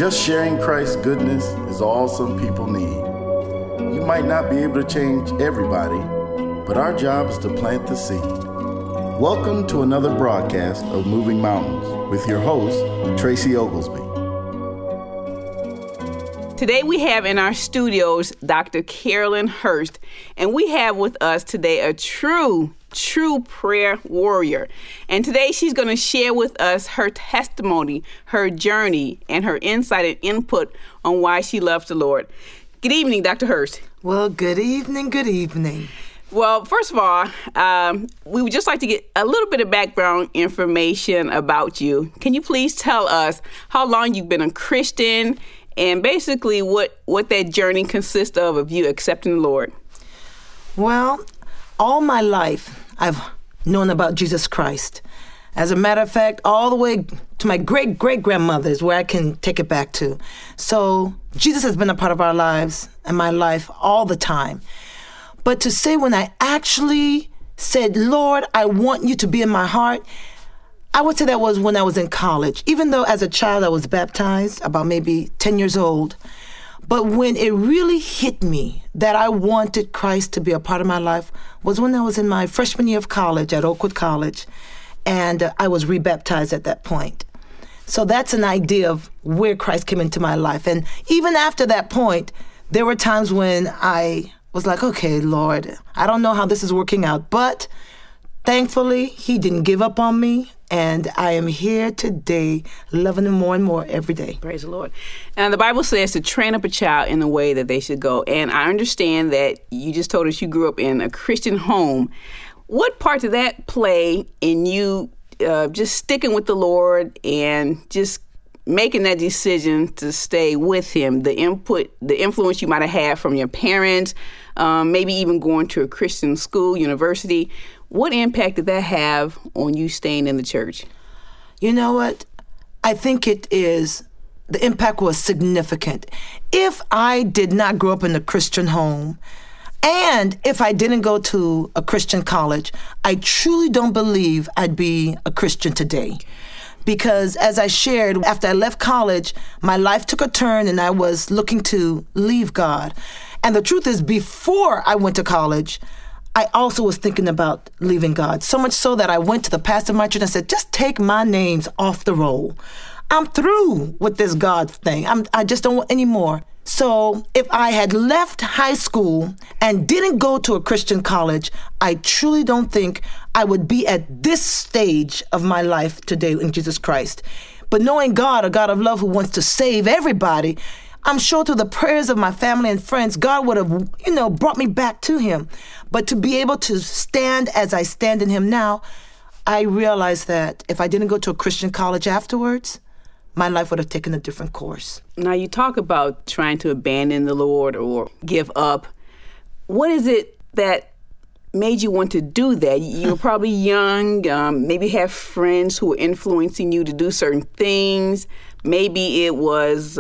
just sharing Christ's goodness is all some people need. You might not be able to change everybody, but our job is to plant the seed. Welcome to another broadcast of Moving Mountains with your host, Tracy Oglesby. Today we have in our studios Dr. Carolyn Hurst, and we have with us today a true prayer warrior. And today she's going to share with us her testimony, her journey, and her insight and input on why she loves the Lord. Good evening, Dr. Hurst. Well, good evening, good evening. Well, first of all, we would just like to get a little bit of background information about you. Can you please tell us how long you've been a Christian and basically what that journey consists of you accepting the Lord? Well, all my life, I've known about Jesus Christ. As a matter of fact, all the way to my great-great-grandmother's, where I can take it back to. So Jesus has been a part of our lives and my life all the time. But to say when I actually said, Lord, I want you to be in my heart, I would say that was when I was in college. Even though as a child I was baptized, about maybe 10 years old. But when it really hit me that I wanted Christ to be a part of my life was when I was in my freshman year of college at Oakwood College. And I was rebaptized at that point. So that's an idea of where Christ came into my life. And even after that point, there were times when I was like, okay, Lord, I don't know how this is working out. But thankfully, he didn't give up on me. And I am here today, loving him more and more every day. Praise the Lord. And the Bible says to train up a child in the way that they should go. And I understand that you just told us you grew up in a Christian home. What part did that play in you just sticking with the Lord and just making that decision to stay with him? The influence you might have had from your parents, maybe even going to a Christian school, university. What impact did that have on you staying in the church? You know what? I think the impact was significant. If I did not grow up in a Christian home, and if I didn't go to a Christian college, I truly don't believe I'd be a Christian today. Because as I shared, after I left college, my life took a turn and I was looking to leave God. And the truth is, before I went to college, I also was thinking about leaving God. So much so that I went to the pastor of my church and said, just take my names off the roll. I'm through with this God thing. I just don't want any more. So if I had left high school and didn't go to a Christian college, I truly don't think I would be at this stage of my life today in Jesus Christ. But knowing God, a God of love who wants to save everybody, I'm sure through the prayers of my family and friends, God would have, brought me back to him. But to be able to stand as I stand in him now, I realized that if I didn't go to a Christian college afterwards, my life would have taken a different course. Now, you talk about trying to abandon the Lord or give up. What is it that made you want to do that? You were probably young, maybe have friends who were influencing you to do certain things. Maybe it was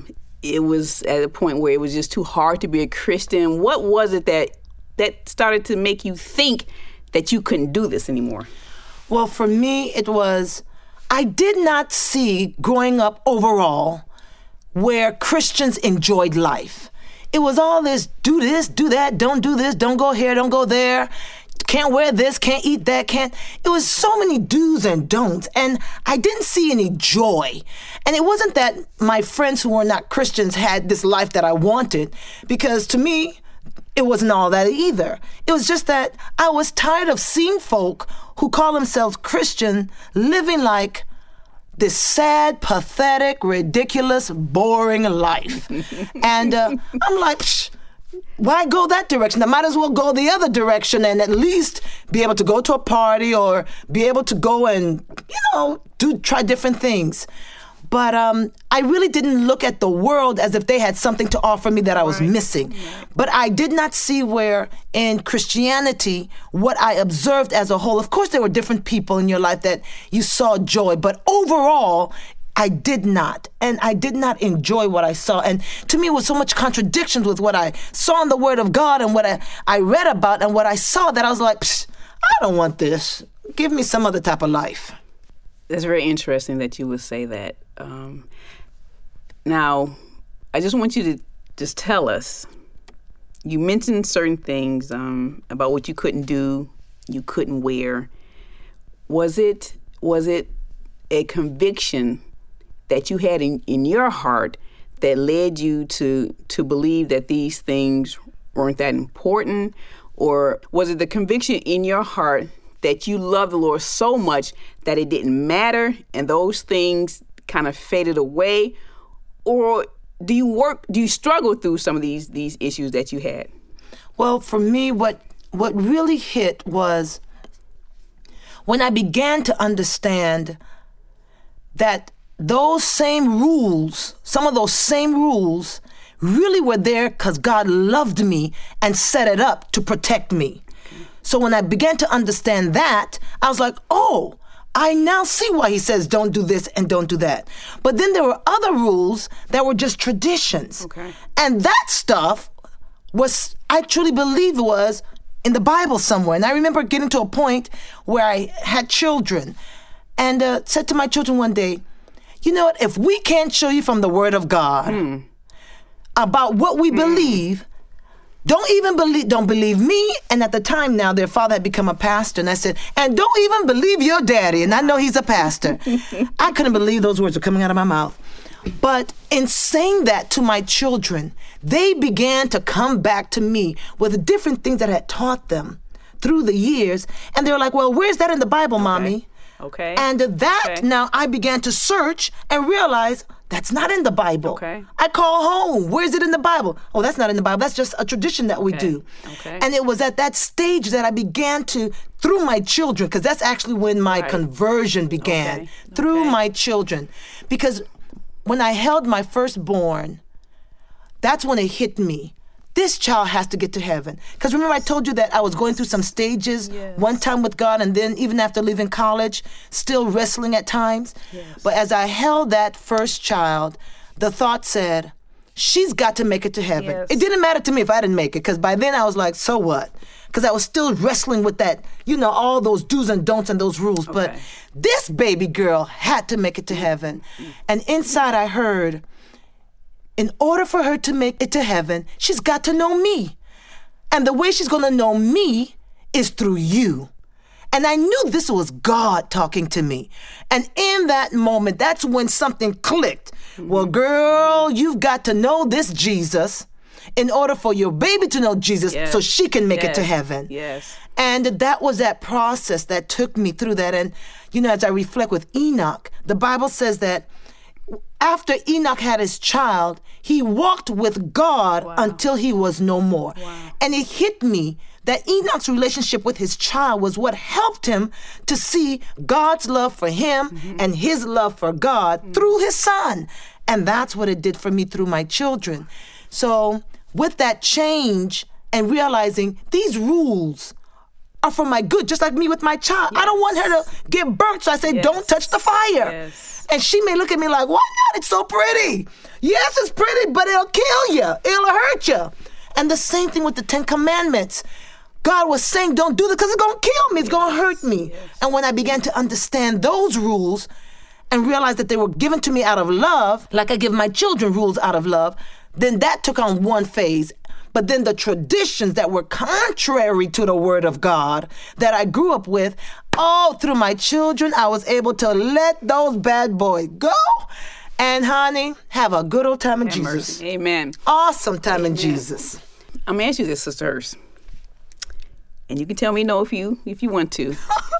at a point where it was just too hard to be a Christian. What was it that started to make you think that you couldn't do this anymore? Well, for me, it was, I did not see growing up overall where Christians enjoyed life. It was all this, do that, don't do this, don't go here, don't go there, can't wear this, can't eat that, can't. It was so many do's and don'ts, and I didn't see any joy. And it wasn't that my friends who were not Christians had this life that I wanted, because to me, it wasn't all that either. It was just that I was tired of seeing folk who call themselves Christian living like this sad, pathetic, ridiculous, boring life. And I'm like, why go that direction? I might as well go the other direction and at least be able to go to a party or be able to go and, try different things. But I really didn't look at the world as if they had something to offer me that I was missing. Right. But I did not see where in Christianity, what I observed as a whole, of course there were different people in your life that you saw joy, but overall, I did not. And I did not enjoy what I saw. And to me, it was so much contradictions with what I saw in the Word of God and what I read about and what I saw that I was like, I don't want this. Give me some other type of life. It's very interesting that you would say that. Now, I just want you to just tell us. You mentioned certain things about what you couldn't do, you couldn't wear. Was it a conviction that you had in your heart that led you to believe that these things weren't that important? Or was it the conviction in your heart that you love the Lord so much that it didn't matter and those things kind of faded away? Or do you struggle through some of these issues that you had? Well, for me, what really hit was when I began to understand that those same rules, some of those same rules, really were there because God loved me and set it up to protect me. So when I began to understand that, I was like, oh, I now see why he says don't do this and don't do that. But then there were other rules that were just traditions. Okay. And that stuff was, I truly believe, was in the Bible somewhere. And I remember getting to a point where I had children and said to my children one day, you know what, if we can't show you from the Word of God about what we believe, don't believe me. And at the time now, their father had become a pastor. And I said, and don't even believe your daddy. And I know he's a pastor. I couldn't believe those words were coming out of my mouth. But in saying that to my children, they began to come back to me with different things that I had taught them through the years. And they were like, well, where's that in the Bible, Mommy? Okay. And that now I began to search and realize that's not in the Bible. Okay. I call home. Where's it in the Bible? Oh, that's not in the Bible. That's just a tradition that we do. Okay. And it was at that stage that I began to, through my children, because that's actually when my conversion began, through my children. Because when I held my firstborn, that's when it hit me. This child has to get to heaven. Because remember I told you that I was going through some stages one time with God, and then even after leaving college, still wrestling at times. Yes. But as I held that first child, the thought said, she's got to make it to heaven. Yes. It didn't matter to me if I didn't make it, because by then I was like, so what? Because I was still wrestling with that, all those do's and don'ts and those rules. But this baby girl had to make it to heaven. And inside I heard, in order for her to make it to heaven, she's got to know me. And the way she's going to know me is through you. And I knew this was God talking to me. And in that moment, that's when something clicked. Well, girl, you've got to know this Jesus in order for your baby to know Jesus so she can make it to heaven. Yes. And that was that process that took me through that. And, as I reflect with Enoch, the Bible says that after Enoch had his child, he walked with God until he was no more. Wow. And it hit me that Enoch's relationship with his child was what helped him to see God's love for him and his love for God through his son. And that's what it did for me through my children. So with that change and realizing these rules are for my good, just like me with my child. I don't want her to get burnt, so I say, don't touch the fire. Yes. And she may look at me like, why not? It's so pretty. Yes, it's pretty, but it'll kill you. It'll hurt you. And the same thing with the 10 Commandments. God was saying, don't do this because it's going to kill me. It's going to hurt me. Yes. And when I began to understand those rules and realize that they were given to me out of love, like I give my children rules out of love, then that took on one phase. But then the traditions that were contrary to the Word of God that I grew up with, through my children, I was able to let those bad boys go. And honey, have a good old time in Jesus. Mercy. Amen. Awesome time in Jesus. I'm going to ask you this, Sister Hurst. And you can tell me no if you want to.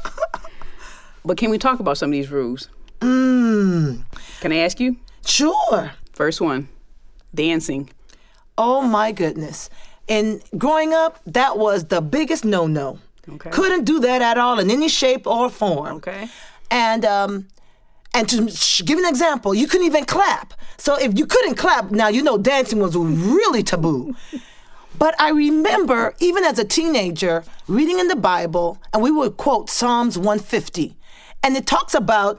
But can we talk about some of these rules? Can I ask you? Sure. First one, dancing. Oh my goodness. And growing up, that was the biggest no-no. Okay. Couldn't do that at all in any shape or form. Okay. And to give an example, you couldn't even clap. So if you couldn't clap, now dancing was really taboo. But I remember, even as a teenager, reading in the Bible, and we would quote Psalms 150. And it talks about,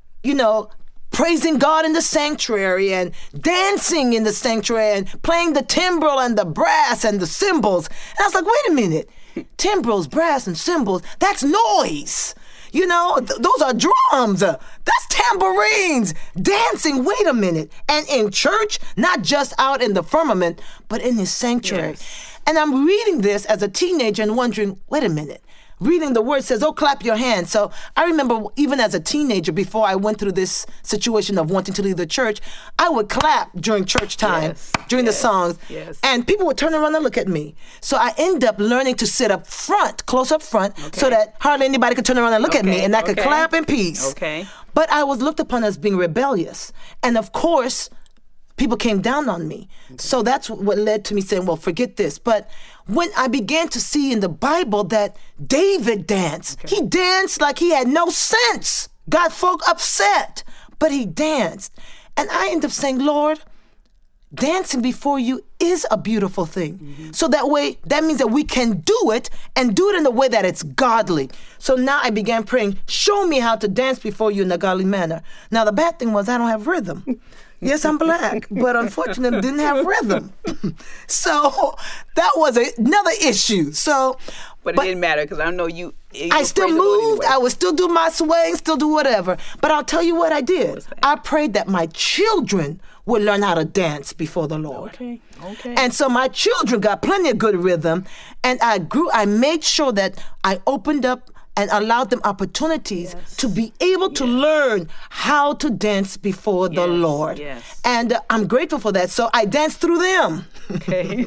praising God in the sanctuary and dancing in the sanctuary and playing the timbrel and the brass and the cymbals. And I was like, wait a minute. Timbrels, brass, and cymbals, that's noise. Those are drums. That's tambourines, dancing, wait a minute. And in church, not just out in the firmament, but in his sanctuary. Yes. And I'm reading this as a teenager and wondering, wait a minute. Reading the word says, oh, clap your hands. So I remember even as a teenager, before I went through this situation of wanting to leave the church, I would clap during church time, during the songs. Yes. And people would turn around and look at me. So I ended up learning to sit up front, close up front, so that hardly anybody could turn around and look at me, and I could clap in peace. Okay. But I was looked upon as being rebellious. And of course, people came down on me. So that's what led to me saying, well, forget this. But when I began to see in the Bible that David danced, he danced like he had no sense. Got folk upset, but he danced. And I ended up saying, Lord, dancing before you is a beautiful thing. So that way, that means that we can do it and do it in a way that it's godly. So now I began praying, show me how to dance before you in a godly manner. Now, the bad thing was I don't have rhythm. Yes, I'm black, but unfortunately didn't have rhythm. So that was another issue. But it didn't matter because I know you. I still moved. Anyway. I would still do my swing, still do whatever. But I'll tell you what I did. I prayed that my children would learn how to dance before the Lord. Okay. And so my children got plenty of good rhythm, and I made sure that I opened up and allowed them opportunities to be able to learn how to dance before the Lord. Yes. And I'm grateful for that. So I danced through them. Okay.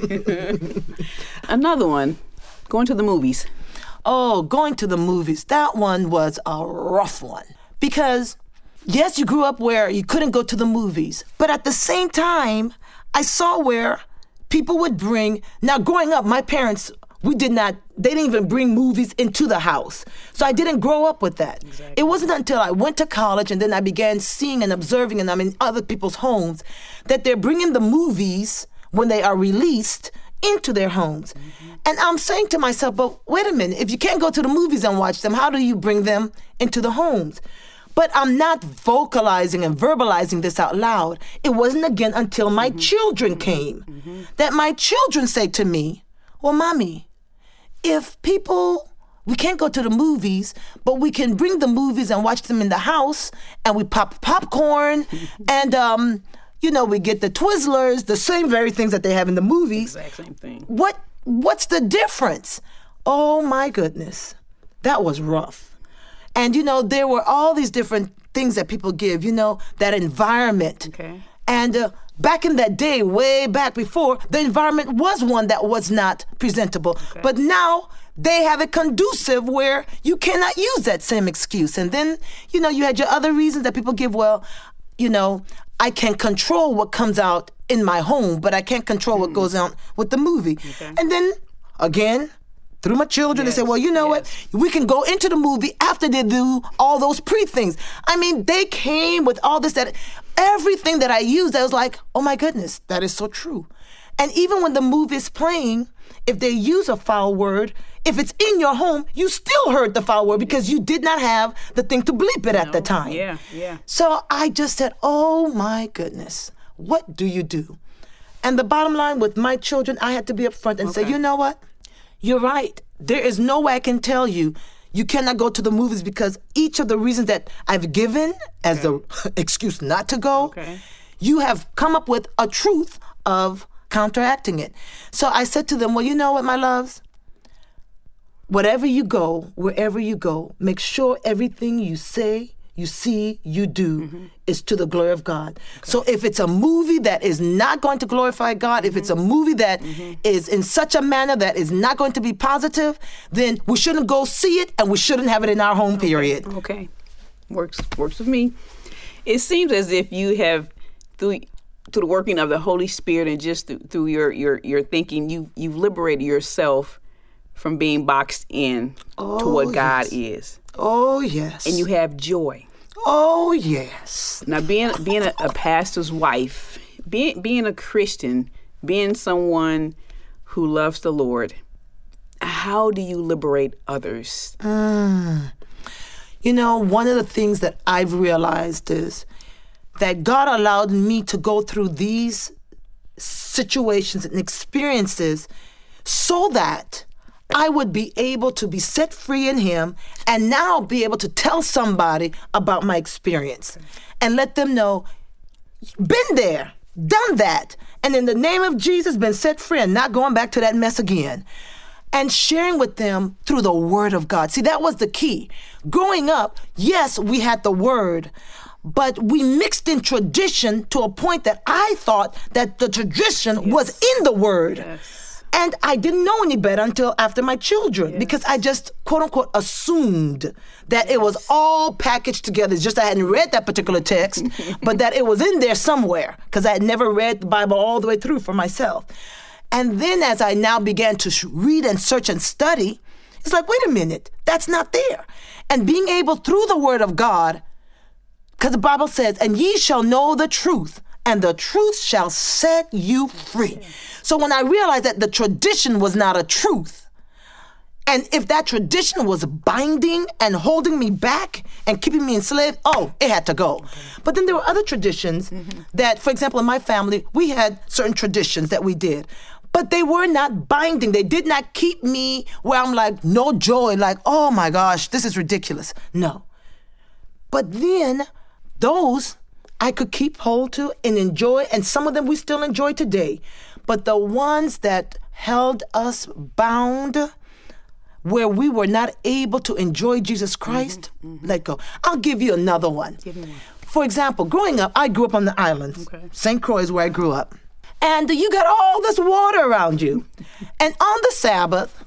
Another one, going to the movies. Oh, going to the movies. That one was a rough one. Because, yes, you grew up where you couldn't go to the movies. But at the same time, I saw where people would bring... Now, growing up, my parents... they didn't even bring movies into the house. So I didn't grow up with that. Exactly. It wasn't until I went to college and then I began seeing and observing, and I'm in other people's homes, that they're bringing the movies when they are released into their homes. Mm-hmm. And I'm saying to myself, but wait a minute, if you can't go to the movies and watch them, how do you bring them into the homes? But I'm not vocalizing and verbalizing this out loud. It wasn't again until my children came that my children say to me, well, Mommy, if we can't go to the movies, but we can bring the movies and watch them in the house, and we pop popcorn, and, we get the Twizzlers, the same very things that they have in the movies. Exact same thing. What's the difference? Oh, my goodness. That was rough. And, there were all these different things that people give, that environment. Okay. And back in that day, way back before, the environment was one that was not presentable. Okay. But now they have it conducive where you cannot use that same excuse. And then, you had your other reasons that people give. Well, I can control what comes out in my home, but I can't control what goes on with the movie. Okay. And then, again, through my children, they say, well, what? We can go into the movie after they do all those pre-things. I mean, they came with all this, that everything that I used, I was like, oh my goodness, that is so true. And even when the movie is playing, if they use a foul word, if it's in your home, you still heard the foul word because you did not have the thing to bleep it at the time. Yeah. So I just said, oh my goodness, what do you do? And the bottom line with my children, I had to be upfront and say, you know what? You're right. There is no way I can tell you cannot go to the movies because each of the reasons that I've given as the excuse not to go, you have come up with a truth of counteracting it. So I said to them, well, you know what, my loves? Wherever you go, wherever you go, make sure everything you say, you see, you do is to the glory of God. Okay. So if it's a movie that is not going to glorify God, if it's a movie that is in such a manner that is not going to be positive, then we shouldn't go see it and we shouldn't have it in our home, period. Okay. Works with me. It seems as if you have, through the working of the Holy Spirit and just through your thinking, you've liberated yourself from being boxed in to what God is. Oh, yes. And you have joy. Oh, yes. Now, being a pastor's wife, being a Christian, being someone who loves the Lord, how do you liberate others? One of the things that I've realized is that God allowed me to go through these situations and experiences so that I would be able to be set free in him and now be able to tell somebody about my experience and let them know, been there, done that, and in the name of Jesus, been set free and not going back to that mess again. And sharing with them through the Word of God. See, that was the key. Growing up, yes, we had the Word, but we mixed in tradition to a point that I thought that the tradition was in the Word. Yes. And I didn't know any better until after my children, because I just, quote unquote, assumed that it was all packaged together. It's just I hadn't read that particular text, but that it was in there somewhere, because I had never read the Bible all the way through for myself. And then as I now began to read and search and study, it's like, wait a minute, that's not there. And being able through the Word of God, because the Bible says, and ye shall know the truth, and the truth shall set you free. So when I realized that the tradition was not a truth, and if that tradition was binding and holding me back and keeping me enslaved, it had to go. But then there were other traditions that, for example, in my family, we had certain traditions that we did. But they were not binding. They did not keep me where I'm like, no joy, like, oh my gosh, this is ridiculous. No. But then those I could keep hold to and enjoy, and some of them we still enjoy today. But the ones that held us bound, where we were not able to enjoy Jesus Christ, let go. I'll give you another one. Give me one. For example, growing up, I grew up on the islands. St. Croix is where I grew up. And you got all this water around you. And on the Sabbath,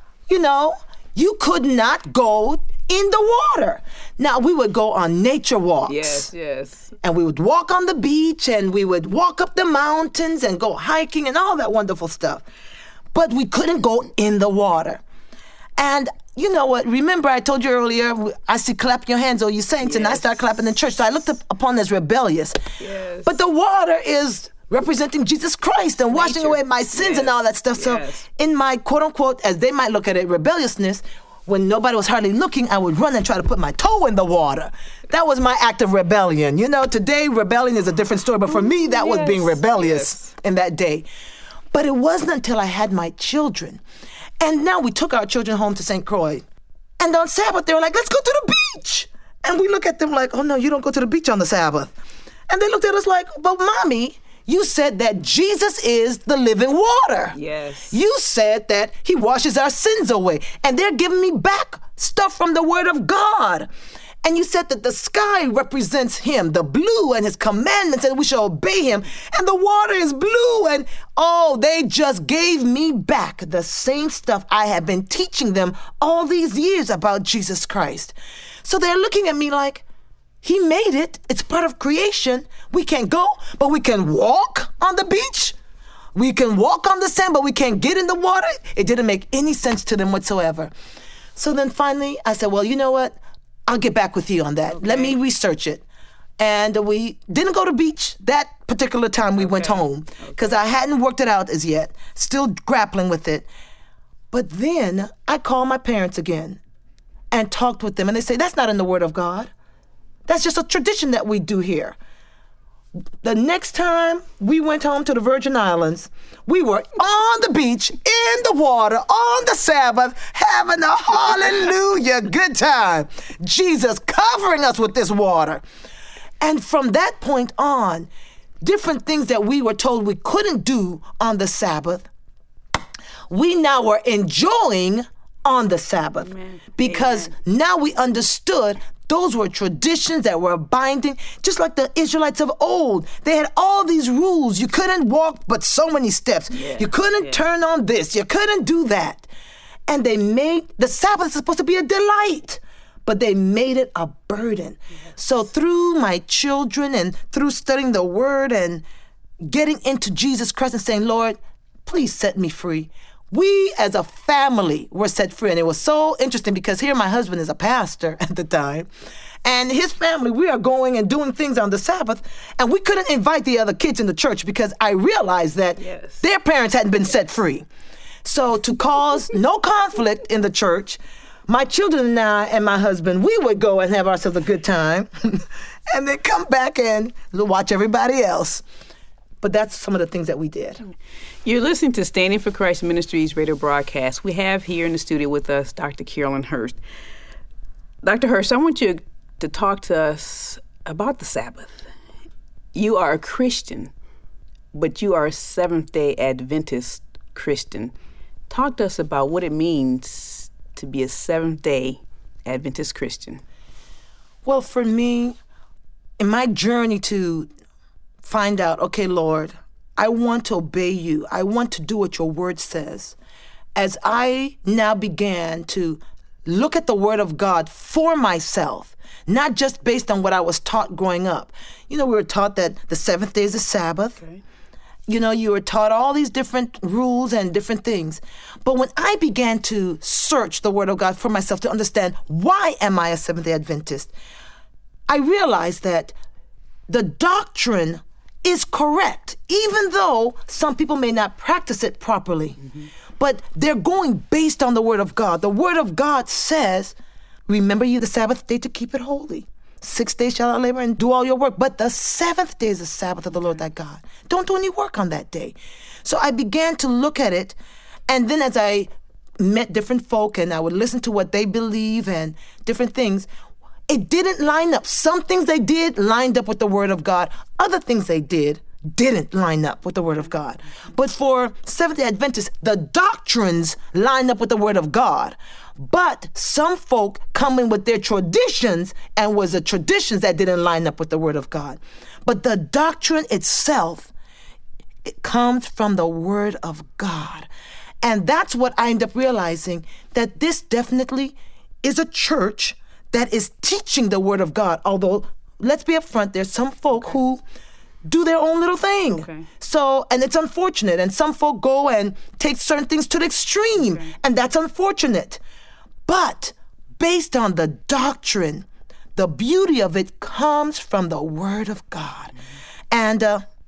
you could not go in the water. Now, we would go on nature walks. Yes. And we would walk on the beach, and we would walk up the mountains and go hiking and all that wonderful stuff. But we couldn't go in the water. And you know what? Remember I told you earlier, I see clap your hands, oh you saints, and I start clapping in church. So I looked upon as rebellious. Yes. But the water is representing Jesus Christ and washing away my sins and all that stuff. So in my quote unquote, as they might look at it, rebelliousness, when nobody was hardly looking, I would run and try to put my toe in the water. That was my act of rebellion. Today rebellion is a different story, but for me, that was being rebellious in that day. But it wasn't until I had my children. And now we took our children home to St. Croix. And on Sabbath, they were like, let's go to the beach. And we look at them like, oh no, you don't go to the beach on the Sabbath. And they looked at us like, but mommy, you said that Jesus is the living water. Yes. You said that he washes our sins away. And they're giving me back stuff from the Word of God. And you said that the sky represents him, the blue, and his commandments, and we shall obey him. And the water is blue. And they just gave me back the same stuff I have been teaching them all these years about Jesus Christ. So they're looking at me like, he made it. It's part of creation. We can't go, but we can walk on the beach. We can walk on the sand, but we can't get in the water. It didn't make any sense to them whatsoever. So then finally, I said, well, you know what? I'll get back with you on that. Let me research it. And we didn't go to the beach that particular time we went home because I hadn't worked it out as yet, still grappling with it. But then I called my parents again and talked with them. And they say, that's not in the Word of God. That's just a tradition that we do here. The next time we went home to the Virgin Islands, we were on the beach, in the water, on the Sabbath, having a hallelujah good time. Jesus covering us with this water. And from that point on, different things that we were told we couldn't do on the Sabbath, we now were enjoying on the Sabbath. Amen. Because now we understood those were traditions that were binding, just like the Israelites of old. They had all these rules. You couldn't walk but so many steps. You couldn't turn on this. You couldn't do that. And they made, the Sabbath is supposed to be a delight, but they made it a burden. So through my children and through studying the Word and getting into Jesus Christ and saying, Lord, please set me free. We as a family were set free. And it was so interesting because here my husband is a pastor at the time. And his family, we are going and doing things on the Sabbath. And we couldn't invite the other kids in the church because I realized that their parents hadn't been set free. So to cause no conflict in the church, my children and I and my husband, we would go and have ourselves a good time and then come back and watch everybody else. But that's some of the things that we did. You're listening to Standing for Christ Ministries radio broadcast. We have here in the studio with us Dr. Carolyn Hurst. Dr. Hurst, I want you to talk to us about the Sabbath. You are a Christian, but you are a Seventh-day Adventist Christian. Talk to us about what it means to be a Seventh-day Adventist Christian. Well, for me, in my journey to find out, okay, Lord, I want to obey you. I want to do what your word says. As I now began to look at the word of God for myself, not just based on what I was taught growing up. We were taught that the seventh day is the Sabbath. Okay. You were taught all these different rules and different things. But when I began to search the word of God for myself to understand why am I a Seventh-day Adventist, I realized that the doctrine is correct, even though some people may not practice it properly. Mm-hmm. But they're going based on the word of God. The word of God says, remember you the Sabbath day to keep it holy. 6 days shall I labor and do all your work. But the seventh day is the Sabbath of the Lord thy God. Don't do any work on that day. So I began to look at it. And then as I met different folk and I would listen to what they believe and different things, it didn't line up. Some things they did lined up with the word of God. Other things they didn't line up with the word of God. But for Seventh-day Adventists, the doctrines line up with the word of God. But some folk come in with their traditions, and was the traditions that didn't line up with the word of God. But the doctrine itself, it comes from the word of God. And that's what I end up realizing, that this definitely is a church that is teaching the word of God. Although, let's be upfront, there's some folk who do their own little thing. Okay. So, and it's unfortunate. And some folk go and take certain things to the extreme. Okay. And that's unfortunate. But based on the doctrine, the beauty of it comes from the word of God. And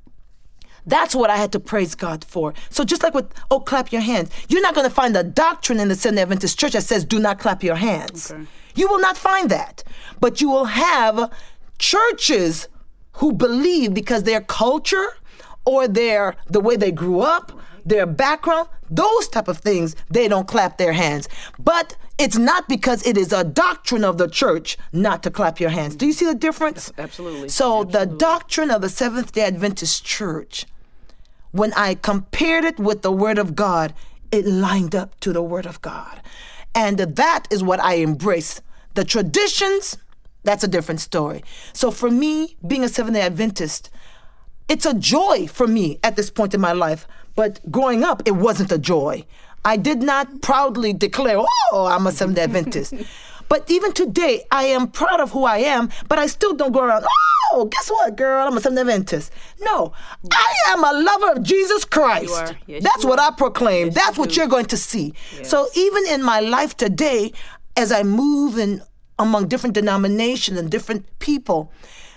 that's what I had to praise God for. So just like with, clap your hands. You're not going to find a doctrine in the Seventh-day Adventist Church that says, do not clap your hands. Okay. You will not find that. But you will have churches who believe, because their culture or the way they grew up, their background, those type of things, they don't clap their hands. But it's not because it is a doctrine of the church not to clap your hands. Do you see the difference? Absolutely. So Absolutely. The doctrine of the Seventh-day Adventist Church, when I compared it with the Word of God, it lined up to the Word of God. And that is what I embrace. The traditions, that's a different story. So for me, being a Seventh-day Adventist, it's a joy for me at this point in my life. But growing up, it wasn't a joy. I did not proudly declare, I'm a Seventh-day Adventist. But even today, I am proud of who I am, but I still don't go around, guess what, girl? I'm a Seventh-day Adventist. No, I am a lover of Jesus Christ. You are. Yes, that's what I proclaim. Yes, that's what you're going to see. Yes. So even in my life today, as I move among different denominations and different people,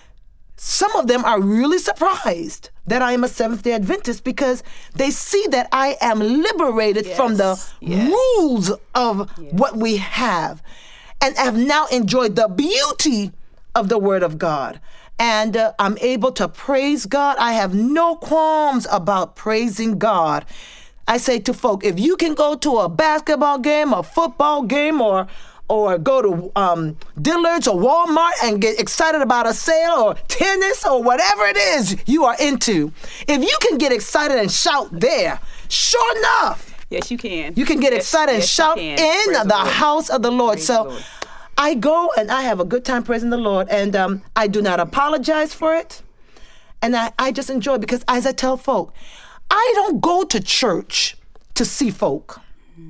some of them are really surprised that I am a Seventh-day Adventist, because they see that I am liberated from the rules of what we have, and have now enjoyed the beauty of the Word of God. And I'm able to praise God. I have no qualms about praising God. I say to folk, if you can go to a basketball game, a football game, or go to Dillard's or Walmart and get excited about a sale or tennis or whatever it is you are into, if you can get excited and shout there, sure enough, yes, you can. You can get excited and shout in the house of the Lord. So I go and I have a good time praising the Lord, and I do not apologize for it. And I just enjoy it, because as I tell folk, I don't go to church to see folk.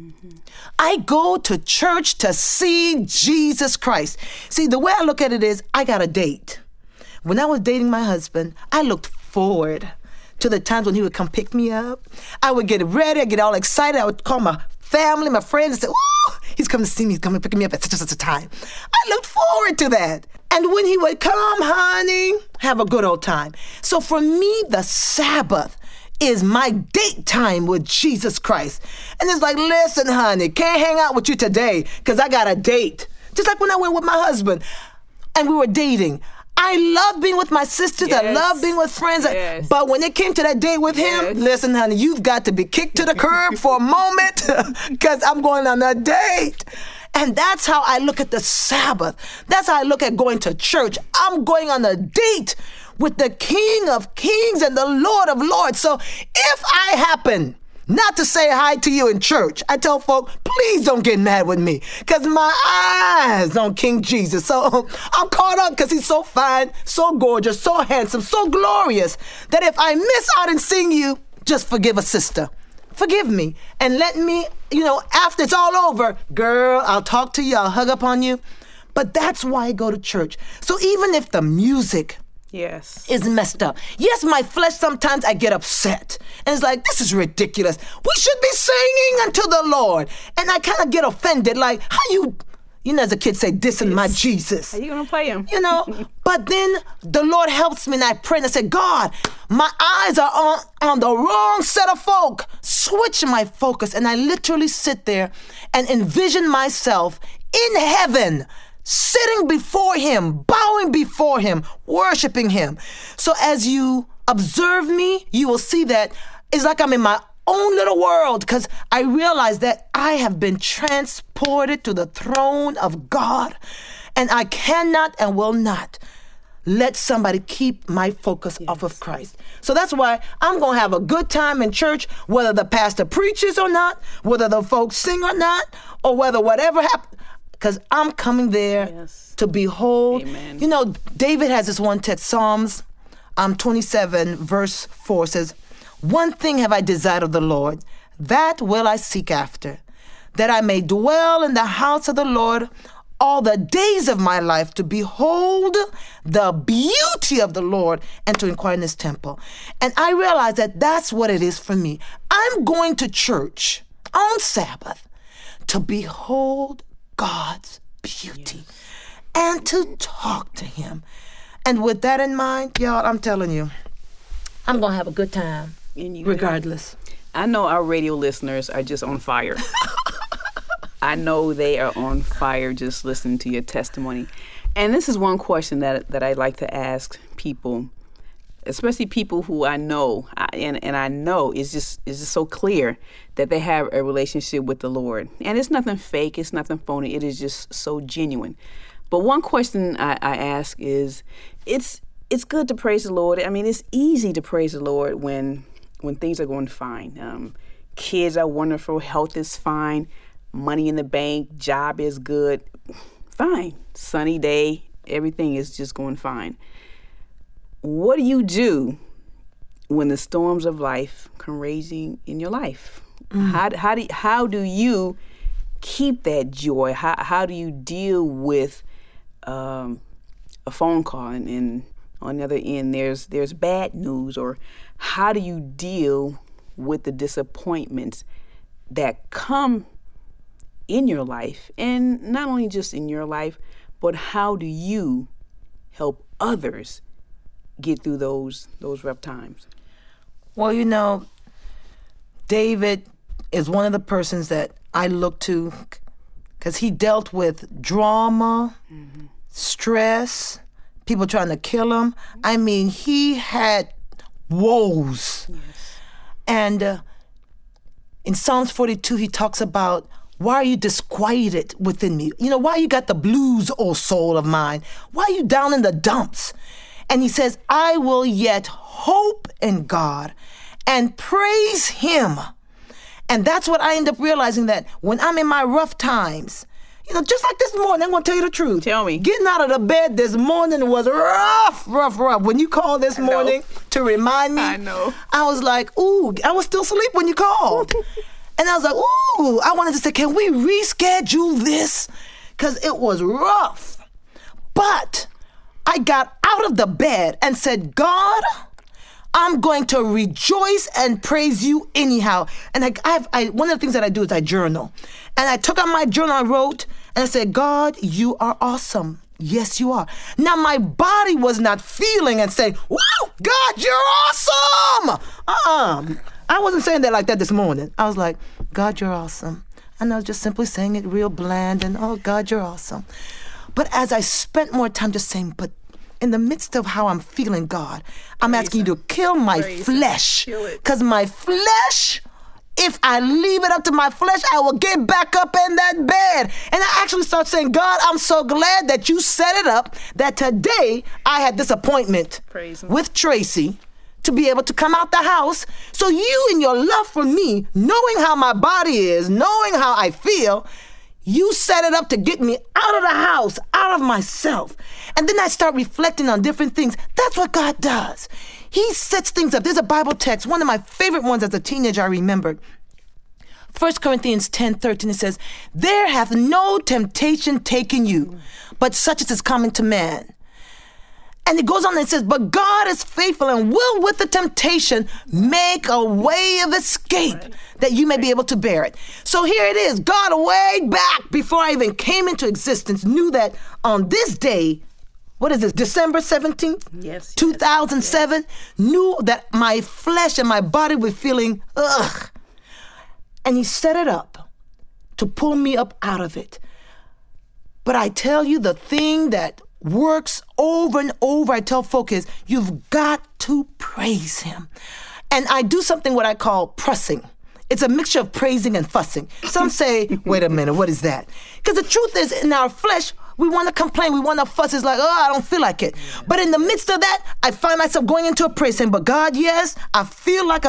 I go to church to see Jesus Christ. See, the way I look at it is, I got a date. When I was dating my husband, I looked forward to the times when he would come pick me up. I would get ready, I'd get all excited. I would call my family, my friends, and say, ooh, he's coming to see me, he's coming to pick me up at such and such a time. I looked forward to that. And when he would come, honey, have a good old time. So for me, the Sabbath is my date time with Jesus Christ. And it's like, listen, honey, can't hang out with you today because I got a date. Just like when I went with my husband and we were dating, I love being with my sisters. I love being with friends. Yes. But when it came to that date with him, listen, honey, you've got to be kicked to the curb for a moment because I'm going on a date. And that's how I look at the Sabbath. That's how I look at going to church. I'm going on a date with the King of Kings and the Lord of Lords. So if I happen not to say hi to you in church, I tell folk, please don't get mad with me because my eyes on King Jesus. So I'm caught up because he's so fine, so gorgeous, so handsome, so glorious that if I miss out in seeing you, just forgive a sister. Forgive me and let me, after it's all over, girl, I'll talk to you, I'll hug up on you. But that's why I go to church. So even if the music is messed up. Yes, my flesh, sometimes I get upset. And it's like, this is ridiculous. We should be singing unto the Lord. And I kind of get offended. Like, how you as a kid say, dissing my Jesus. How you going to play him? But then the Lord helps me and I pray and I say, God, my eyes are on the wrong set of folk. Switch my focus. And I literally sit there and envision myself in heaven, sitting before him, bowing before him, worshiping him. So as you observe me, you will see that it's like I'm in my own little world because I realize that I have been transported to the throne of God and I cannot and will not let somebody keep my focus off of Christ. So that's why I'm going to have a good time in church, whether the pastor preaches or not, whether the folks sing or not, or whether whatever happens. Because I'm coming there to behold. Amen. David has this one text, Psalms 27, verse 4 says, one thing have I desired of the Lord, that will I seek after, that I may dwell in the house of the Lord all the days of my life, to behold the beauty of the Lord and to inquire in his temple. And I realize that that's what it is for me. I'm going to church on Sabbath to behold God's beauty and to talk to him. And with that in mind, y'all, I'm telling you, I'm going to have a good time regardless. I know our radio listeners are just on fire. I know they are on fire just listening to your testimony. And this is one question that I like to ask people, especially people who I know, and I know it's just so clear that they have a relationship with the Lord. And it's nothing fake, it's nothing phony, it is just so genuine. But one question I ask is, it's good to praise the Lord. I mean, it's easy to praise the Lord when things are going fine. Kids are wonderful, health is fine, money in the bank, job is good, fine, sunny day, everything is just going fine. What do you do when the storms of life come raging in your life? How do you keep that joy? How do you deal with a phone call and on the other end there's bad news? Or how do you deal with the disappointments that come in your life? And not only just in your life, but how do you help others get through those rough times? Well, David is one of the persons that I look to because he dealt with drama, stress, people trying to kill him. I mean, he had woes. Yes. And in Psalms 42, he talks about, why are you disquieted within me? Why you got the blues, O soul of mine? Why are you down in the dumps? And he says, I will yet hope in God and praise him. And that's what I end up realizing, that when I'm in my rough times, just like this morning, I'm going to tell you the truth. Tell me. Getting out of the bed this morning was rough. When you called this morning to remind me, I was like, ooh, I was still asleep when you called. And I was like, ooh, I wanted to say, can we reschedule this? Because it was rough. But I got out of the bed and said, God, I'm going to rejoice and praise you anyhow. And one of the things that I do is I journal. And I took out my journal, I wrote, and I said, God, you are awesome. Yes, you are. Now, my body was not feeling and saying, wow, God, you're awesome. I wasn't saying that like that this morning. I was like, God, you're awesome. And I was just simply saying it real bland and, oh, God, you're awesome. But as I spent more time just saying, but in the midst of how I'm feeling, God, I'm asking you to kill my flesh. Because my flesh, if I leave it up to my flesh, I will get back up in that bed. And I actually start saying, God, I'm so glad that you set it up that today I had this appointment with Tracy to be able to come out the house. So you, in your love for me, knowing how my body is, knowing how I feel, you set it up to get me out of the house, out of myself. And then I start reflecting on different things. That's what God does. He sets things up. There's a Bible text, one of my favorite ones as a teenager I remembered. 1 Corinthians 10:13, it says, there hath no temptation taken you, but such as is common to man. And it goes on and it says, but God is faithful and will with the temptation make a way of escape that you may be able to bear it. So here it is. God, way back before I even came into existence, knew that on this day, what is this, December 17th? Yes. 2007, knew that my flesh and my body were feeling, ugh. And he set it up to pull me up out of it. But I tell you, the thing that works over and over, I tell folk, is you've got to praise him. And I do something what I call pressing. It's a mixture of praising and fussing. Some say, wait a minute, what is that? Because the truth is, in our flesh, we want to complain. We want to fuss. It's like, oh, I don't feel like it. But in the midst of that, I find myself going into a praise saying, but God, yes, I feel like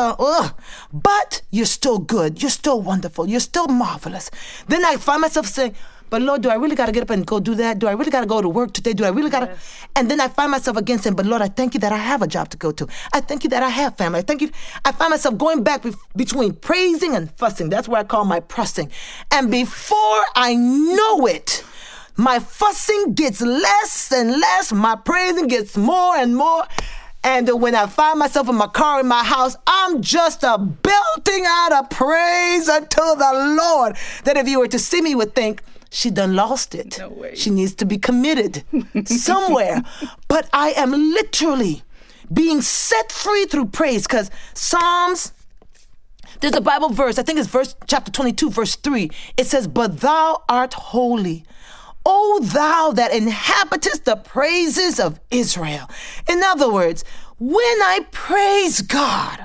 but you're still good. You're still wonderful. You're still marvelous. Then I find myself saying, but Lord, do I really got to get up and go do that? Do I really got to go to work today? Do I really got to? Yes. And then I find myself again saying, but Lord, I thank you that I have a job to go to. I thank you that I have family. I thank you. I find myself going back between praising and fussing. That's what I call my pressing. And before I know it, my fussing gets less and less. My praising gets more and more. And when I find myself in my car, in my house, I'm just belting out a praise unto the Lord that if you were to see me, you would think, she done lost it. No way. She needs to be committed somewhere. But I am literally being set free through praise, because Psalms, there's a Bible verse, I think it's chapter 22, verse 3. It says, but thou art holy, O thou that inhabitest the praises of Israel. In other words, when I praise God,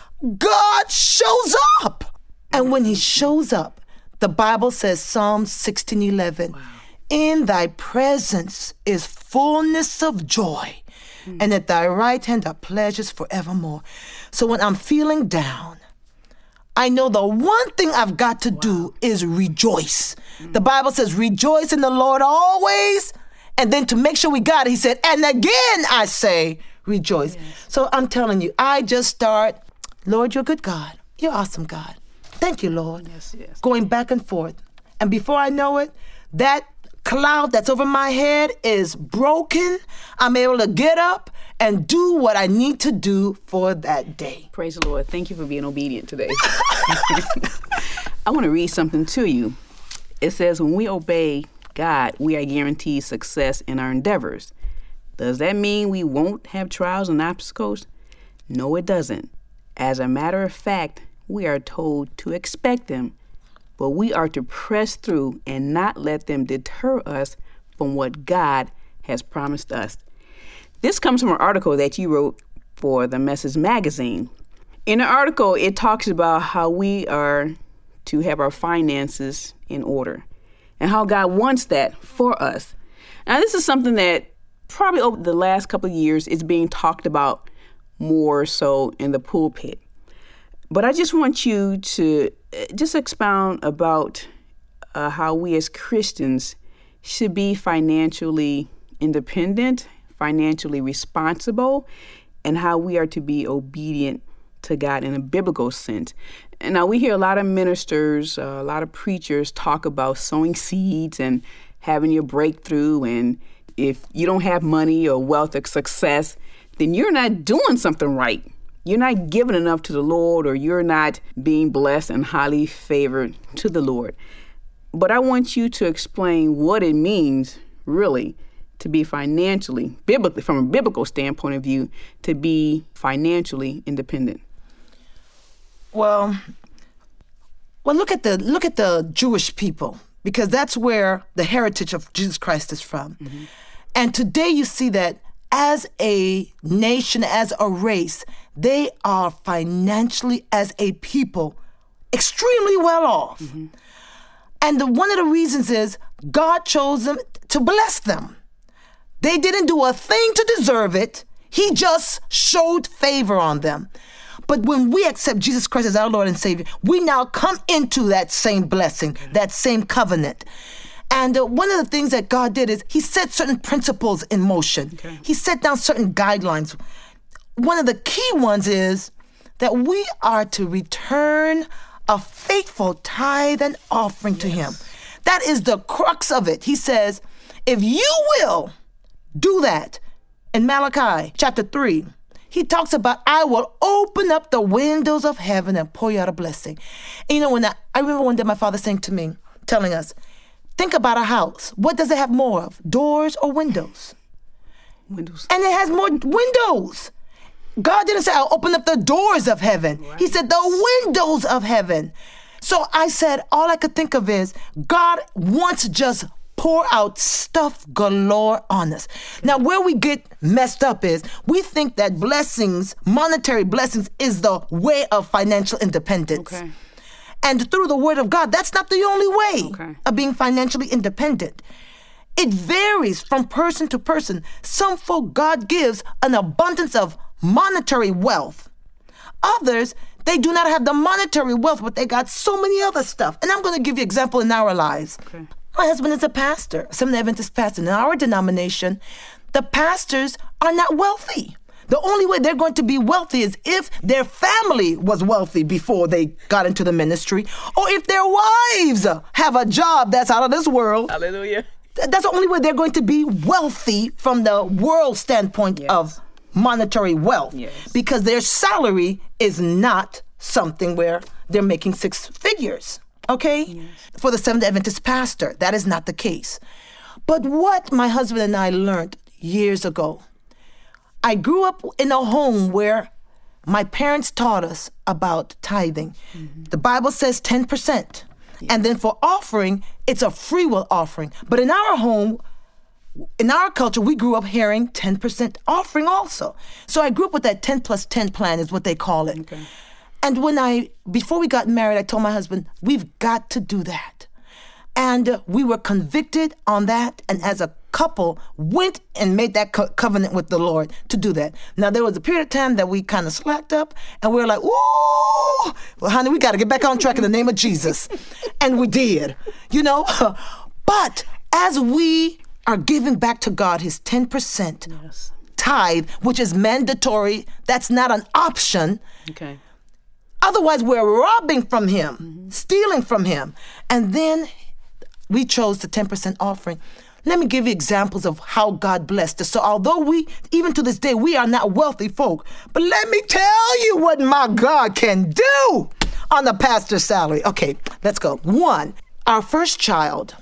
God shows up. And when he shows up, the Bible says, Psalm 16:11, wow. In thy presence is fullness of joy, and at thy right hand are pleasures forevermore. So when I'm feeling down, I know the one thing I've got to do is rejoice. The Bible says, rejoice in the Lord always. And then to make sure we got it, he said, and again I say, rejoice. Yes. So I'm telling you, I just start, Lord, you're a good God. You're awesome, God. Thank you, Lord. Yes. Going back and forth. And before I know it, that cloud that's over my head is broken. I'm able to get up and do what I need to do for that day. Praise the Lord. Thank you for being obedient today. I want to read something to you. It says, when we obey God, we are guaranteed success in our endeavors. Does that mean we won't have trials and obstacles? No, it doesn't. As a matter of fact, we are told to expect them, but we are to press through and not let them deter us from what God has promised us. This comes from an article that you wrote for the Message magazine. In the article, it talks about how we are to have our finances in order and how God wants that for us. Now, this is something that probably over the last couple of years is being talked about more so in the pulpit. But I just want you to just expound about how we as Christians should be financially independent, financially responsible, and how we are to be obedient to God in a biblical sense. And now we hear a lot of ministers, a lot of preachers talk about sowing seeds and having your breakthrough. And if you don't have money or wealth or success, then you're not doing something right. You're not giving enough to the Lord, or you're not being blessed and highly favored to the Lord. But I want you to explain what it means, really, to be financially, biblically, from a biblical standpoint of view, to be financially independent. Well, look at the Jewish people, because that's where the heritage of Jesus Christ is from. Mm-hmm. And today you see that as a nation, as a race, they are financially, as a people, extremely well off. And one of the reasons is God chose them to bless them. They didn't do a thing to deserve it. He just showed favor on them. But when we accept Jesus Christ as our Lord and Savior, we now come into that same blessing, that same covenant. And one of the things that God did is he set certain principles in motion. He set down certain guidelines. One of the key ones is that we are to return a faithful tithe and offering to him. That is the crux of it. He says, if you will do that, in Malachi chapter 3, he talks about, I will open up the windows of heaven and pour you out a blessing. And when I remember one day my father saying to me, telling us, think about a house. What does it have more of, doors or windows? Windows. And it has more windows. God didn't say, I'll open up the doors of heaven. Right. He said, the windows of heaven. So I said, all I could think of is, God wants to just pour out stuff galore on us. Now, where we get messed up is, we think that blessings, monetary blessings, is the way of financial independence. Okay. And through the word of God, that's not the only way of being financially independent. It varies from person to person. Some folk, God gives an abundance of monetary wealth. Others, they do not have the monetary wealth, but they got so many other stuff. And I'm going to give you an example in our lives. Okay. My husband is a pastor, Seventh-day Adventist pastor. In our denomination, the pastors are not wealthy. The only way they're going to be wealthy is if their family was wealthy before they got into the ministry, or if their wives have a job that's out of this world. Hallelujah. That's the only way they're going to be wealthy from the world standpoint of monetary wealth, because their salary is not something where they're making six figures. Okay? Yes. For the Seventh-day Adventist pastor, that is not the case. But what my husband and I learned years ago, I grew up in a home where my parents taught us about tithing. The Bible says 10%. And then for offering, it's a free will offering. But in our home, in our culture, we grew up hearing 10% offering also. So I grew up with that 10 plus 10 plan is what they call it. Okay. And before we got married, I told my husband, we've got to do that. And we were convicted on that. And as a couple, went and made that covenant with the Lord to do that. Now, there was a period of time that we kind of slacked up and we were like, ooh, well, honey, we got to get back on track in the name of Jesus. And we did, But as we are giving back to God his 10% tithe, which is mandatory, that's not an option. Okay. Otherwise, we're robbing from him, stealing from him. And then we chose the 10% offering. Let me give you examples of how God blessed us. So although even to this day, we are not wealthy folk, but let me tell you what my God can do on the pastor's salary. Okay, let's go. 1, our first child,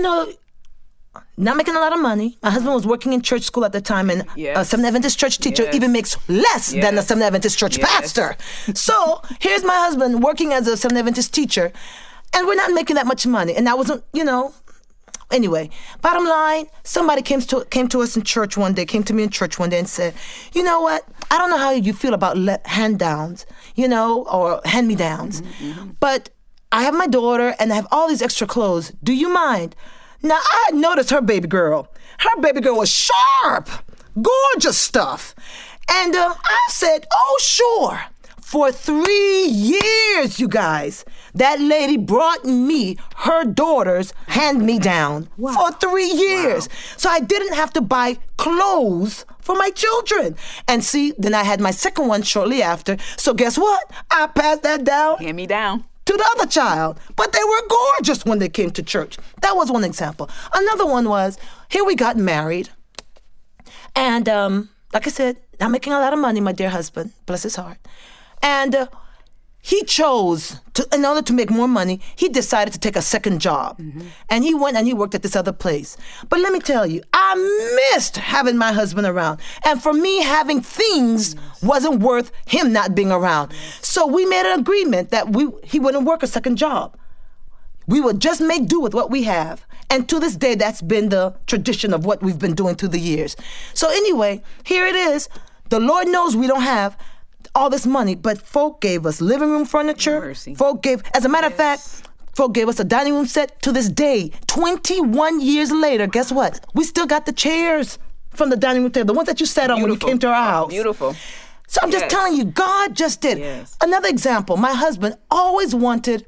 not making a lot of money. My husband was working in church school at the time, and a Seventh-day Adventist church teacher even makes less than a Seventh-day Adventist church pastor. So here's my husband working as a Seventh-day Adventist teacher, and we're not making that much money. And I wasn't, Anyway, bottom line, somebody came to us in church one day, came to me in church one day and said, you know what? I don't know how you feel about hand-downs, or hand-me-downs, but I have my daughter and I have all these extra clothes. Do you mind? Now, I had noticed her baby girl. Her baby girl was sharp, gorgeous stuff. And I said, oh, sure. For 3 years, you guys, that lady brought me her daughter's hand-me-down for 3 years. Wow. So I didn't have to buy clothes for my children. And see, then I had my second one shortly after. So guess what? I passed that down. Hand-me-down. To the other child. But they were gorgeous when they came to church. That was one example. Another one was, here we got married. And like I said, not making a lot of money, my dear husband, bless his heart. And he chose, in order to make more money, he decided to take a second job. And he went and he worked at this other place. But let me tell you, I missed having my husband around. And for me, having things wasn't worth him not being around. So we made an agreement that he wouldn't work a second job. We would just make do with what we have. And to this day, that's been the tradition of what we've been doing through the years. So anyway, here it is. The Lord knows we don't have all this money, but folk gave us living room furniture. Mercy. Folk gave, as a matter of fact, folk gave us a dining room set. To this day, 21 years later, guess what? We still got the chairs from the dining room table, the ones that you sat on when you came to our house. Beautiful. So I'm just telling you, God just did. Yes. Another example, my husband always wanted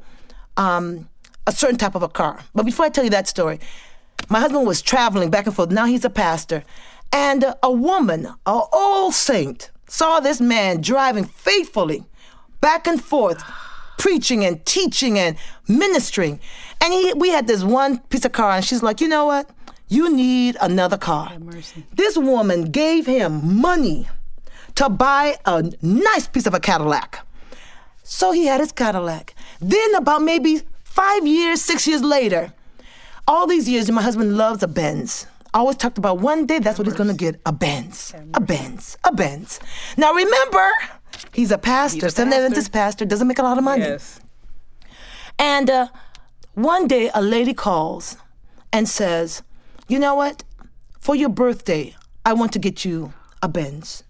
a certain type of a car. But before I tell you that story, my husband was traveling back and forth. Now he's a pastor. And a woman, an old saint, saw this man driving faithfully back and forth, preaching and teaching and ministering. And we had this one piece of car, and she's like, you know what? You need another car. Mercy. This woman gave him money to buy a nice piece of a Cadillac. So he had his Cadillac. Then about maybe 5 years, 6 years later, all these years, my husband loves a Benz. I always talked about one day, that's what he's going to get, a Benz, a Benz, a Benz. Now remember, he's a pastor, Seventh Adventist pastor, doesn't make a lot of money. Yes. And one day a lady calls and says, you know what, for your birthday, I want to get you a Benz.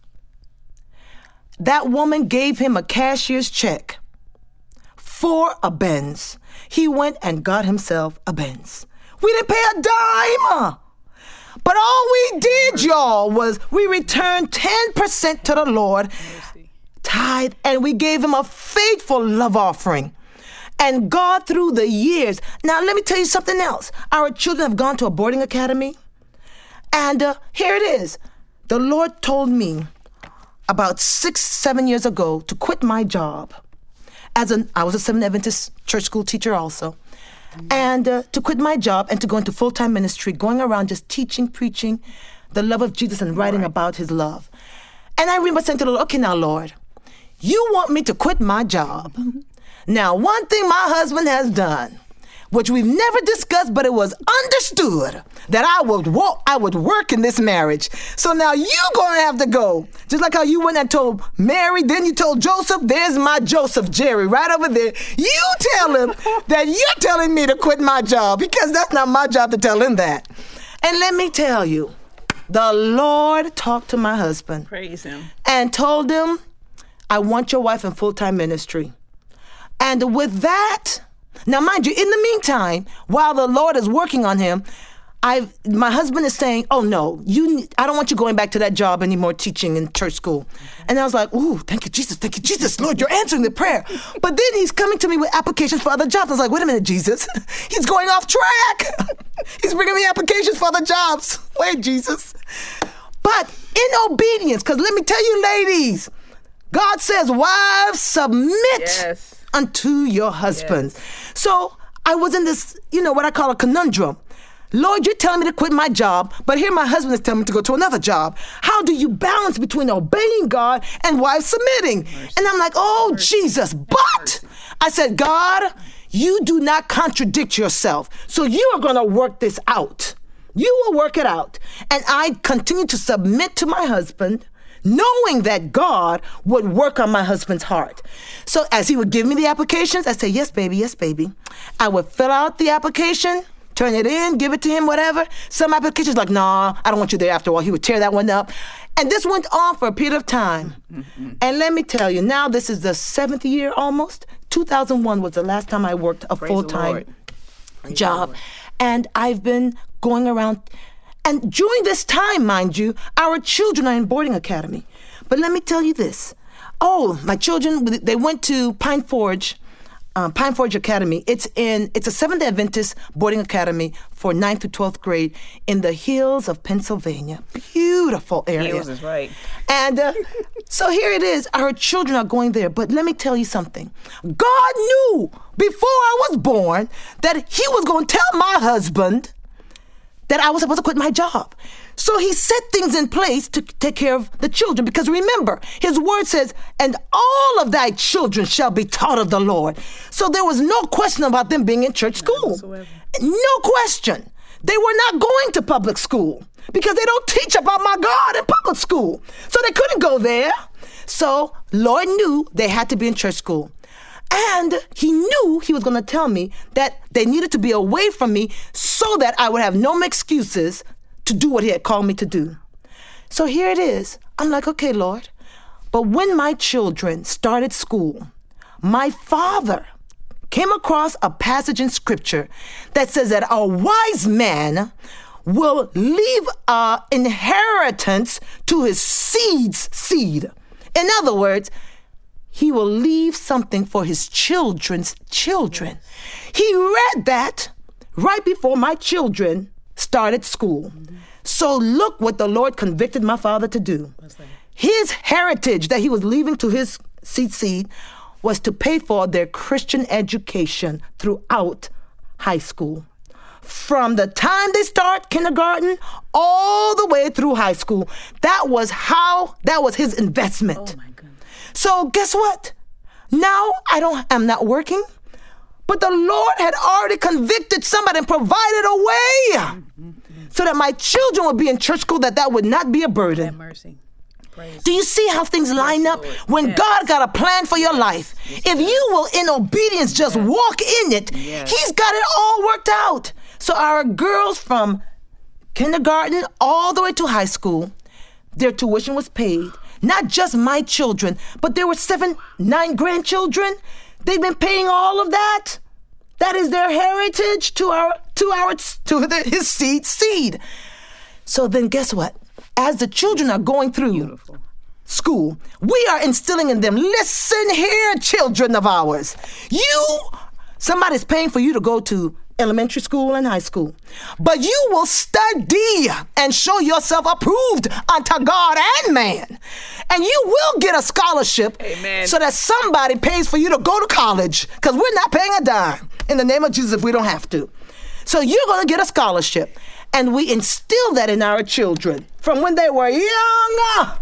That woman gave him a cashier's check for a Benz. He went and got himself a Benz. We didn't pay a dime. But all we did, y'all, was we returned 10% to the Lord, tithe, and we gave him a faithful love offering. And God, through the years, now let me tell you something else. Our children have gone to a boarding academy. And here it is. The Lord told me about 6-7 years ago to quit my job. I was a Seventh Adventist church school teacher also. And to quit my job and to go into full-time ministry, going around just teaching, preaching the love of Jesus and writing about his love. And I remember saying to the Lord, okay, now, Lord, you want me to quit my job. Now, one thing my husband has done, which we've never discussed, but it was understood that I would work in this marriage. So now you're going to have to go. Just like how you went and told Mary, then you told Joseph, there's my Joseph, Jerry, right over there. You tell him that you're telling me to quit my job, because that's not my job to tell him that. And let me tell you, the Lord talked to my husband. Praise him. And told him, I want your wife in full-time ministry. And with that, now mind you, in the meantime, while the Lord is working on him, my husband is saying, oh no, I don't want you going back to that job anymore, teaching in church school. And I was like, ooh, thank you, Jesus, Lord, you're answering the prayer. But then he's coming to me with applications for other jobs. I was like, wait a minute, Jesus, he's going off track. He's bringing me applications for other jobs. Wait, Jesus. But in obedience, because let me tell you, ladies, God says, wives, submit unto your husbands. Yes. So I was in this, what I call a conundrum. Lord, you're telling me to quit my job, but here my husband is telling me to go to another job. How do you balance between obeying God and wife submitting? Mercy. And I'm like, oh, Mercy. Jesus. But I said, God, you do not contradict yourself. So you are going to work this out. You will work it out. And I continue to submit to my husband, knowing that God would work on my husband's heart. So as he would give me the applications, I say, yes, baby. I would fill out the application, turn it in, give it to him, whatever. Some applications like, nah, I don't want you there after all. He would tear that one up. And this went on for a period of time. Mm-hmm. And let me tell you, now this is the 7th year almost. 2001 was the last time I worked a full-time job. And I've been going around. And during this time, mind you, our children are in boarding academy. But let me tell you this. Oh, my children, they went to Pine Forge Academy. It's a Seventh Adventist boarding academy for 9th to 12th grade in the hills of Pennsylvania. Beautiful area. Hills is right. And so here it is. Our children are going there. But let me tell you something. God knew before I was born that he was going to tell my husband that I was supposed to quit my job. So he set things in place to take care of the children. Because remember, his word says, and all of thy children shall be taught of the Lord. So there was no question about them being in church school. No question. They were not going to public school because they don't teach about my God in public school. So they couldn't go there. So Lord knew they had to be in church school. And he knew he was going to tell me that they needed to be away from me so that I would have no excuses to do what he had called me to do. So here it is. I'm like, okay, Lord. But when my children started school, my father came across a passage in Scripture that says that a wise man will leave an inheritance to his seed's seed. In other words, he will leave something for his children's children. He read that right before my children started school. So look what the Lord convicted my father to do. His heritage that he was leaving to his seed was to pay for their Christian education throughout high school. From the time they start kindergarten all the way through high school. That was his investment. Oh my goodness. So guess what? Now I'm not working, but the Lord had already convicted somebody and provided a way so that my children would be in church school, that would not be a burden. Have mercy. Praise. Do you see how things line up? Lord. When Yes. God got a plan for your life, if you will in obedience just walk in it, he's got it all worked out. So our girls from kindergarten all the way to high school, their tuition was paid. Not just my children, but there were 9 grandchildren. They've been paying all of that. That is their heritage to his seed. So then guess what? As the children are going through school, we are instilling in them, listen here, children of ours. Somebody's paying for you to go to elementary school and high school, but you will study and show yourself approved unto God and man. And you will get a scholarship. Amen. So that somebody pays for you to go to college, because we're not paying a dime in the name of Jesus if we don't have to. So you're going to get a scholarship. And we instill that in our children from when they were young.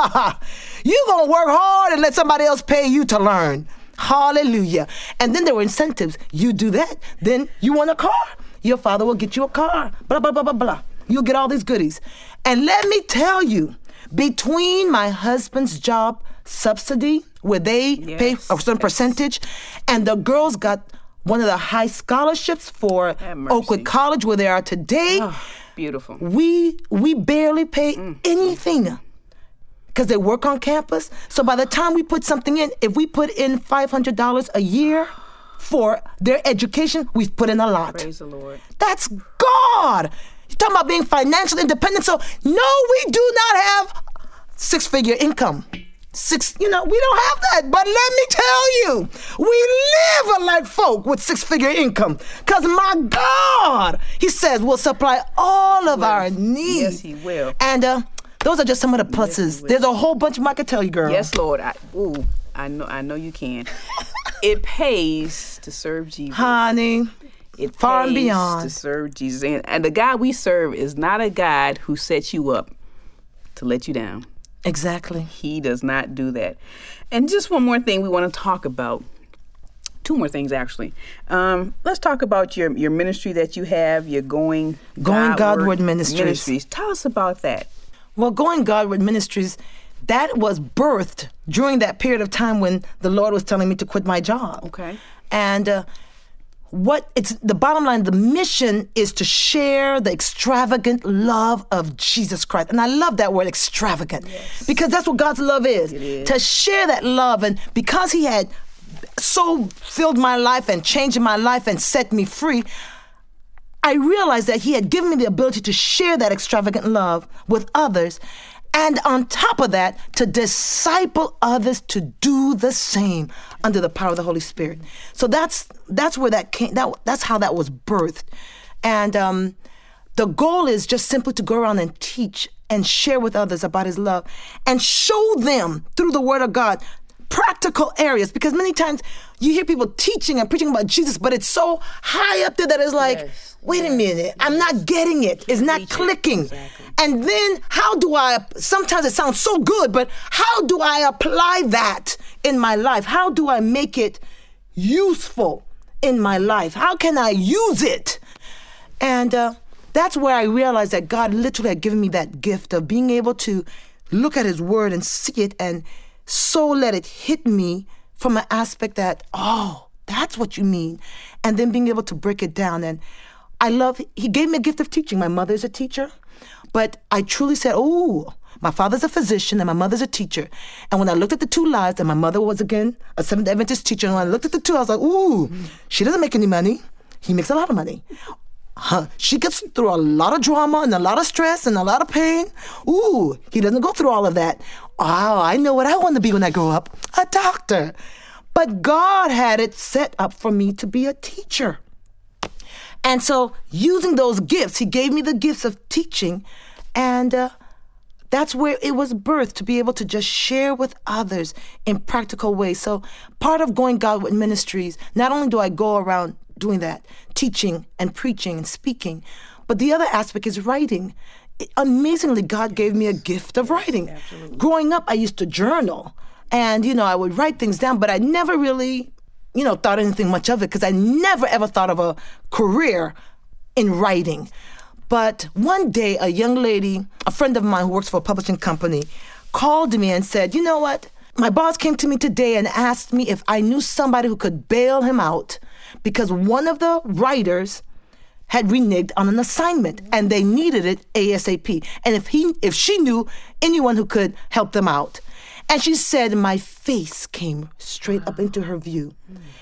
You're going to work hard and let somebody else pay you to learn. Hallelujah. And then there were incentives. You do that, then you want a car. Your father will get you a car. Blah, blah, blah, blah, blah. You'll get all these goodies. And let me tell you, between my husband's job subsidy, where they pay a certain percentage, and the girls got one of the high scholarships for Oakwood College, where they are today. Oh, beautiful. We barely pay anything because they work on campus. So by the time we put something in, if we put in $500 a year for their education, we've put in a lot. Praise the Lord. That's God. You're talking about being financially independent. So no, we do not have 6-figure income. We don't have that. But let me tell you, we live like folk with 6-figure income. Because my God, he says, will supply all of our needs. Yes, he will. And those are just some of the pluses. There's a whole bunch more I could tell you, girl. Yes, Lord. I know you can. It pays to serve Jesus. Honey, It far and pays beyond. to serve Jesus. And the God we serve is not a God who sets you up to let you down. Exactly. He does not do that. And just one more thing we want to talk about. 2 more things, actually. Let's talk about your ministry that you have, your Going Godward Ministries. Tell us about that. Well, Going Godward Ministries, that was birthed during that period of time when the Lord was telling me to quit my job. Okay. And the bottom line, the mission is to share the extravagant love of Jesus Christ. And I love that word, extravagant, because that's what God's love is. It is. To share that love. And because he had so filled my life and changed my life and set me free, I realized that he had given me the ability to share that extravagant love with others. And on top of that, to disciple others to do the same under the power of the Holy Spirit. So that's where that came. That's how that was birthed. And the goal is just simply to go around and teach and share with others about his love and show them through the Word of God practical areas, because many times you hear people teaching and preaching about Jesus, but it's so high up there that it's like, wait a minute, I'm not getting it. It's not clicking. Exactly. And then sometimes it sounds so good, but how do I apply that in my life? How do I make it useful in my life? How can I use it? And that's where I realized that God literally had given me that gift of being able to look at his word and see it and so let it hit me from an aspect that, oh, that's what you mean. And then being able to break it down. And he gave me a gift of teaching. My mother's a teacher. But I truly said, oh, my father's a physician and my mother's a teacher. And when I looked at the two lives, and my mother was, again, a Seventh-day Adventist teacher, and when I looked at the two, I was like, ooh, she doesn't make any money. He makes a lot of money. She gets through a lot of drama and a lot of stress and a lot of pain. Ooh, he doesn't go through all of that. Oh, I know what I want to be when I grow up, a doctor. But God had it set up for me to be a teacher. And so using those gifts, he gave me the gifts of teaching, and that's where it was birthed, to be able to just share with others in practical ways. So part of Going Godward Ministries, not only do I go around doing that, teaching and preaching and speaking, but the other aspect is writing. Amazingly, God gave me a gift of writing. Absolutely. Growing up, I used to journal, and, I would write things down, but I never really, thought anything much of it, because I never, ever thought of a career in writing. But one day, a young lady, a friend of mine who works for a publishing company, called me and said, you know what? My boss came to me today and asked me if I knew somebody who could bail him out, because one of the writers had reneged on an assignment and they needed it ASAP. And if she knew anyone who could help them out. And she said, my face came straight up into her view.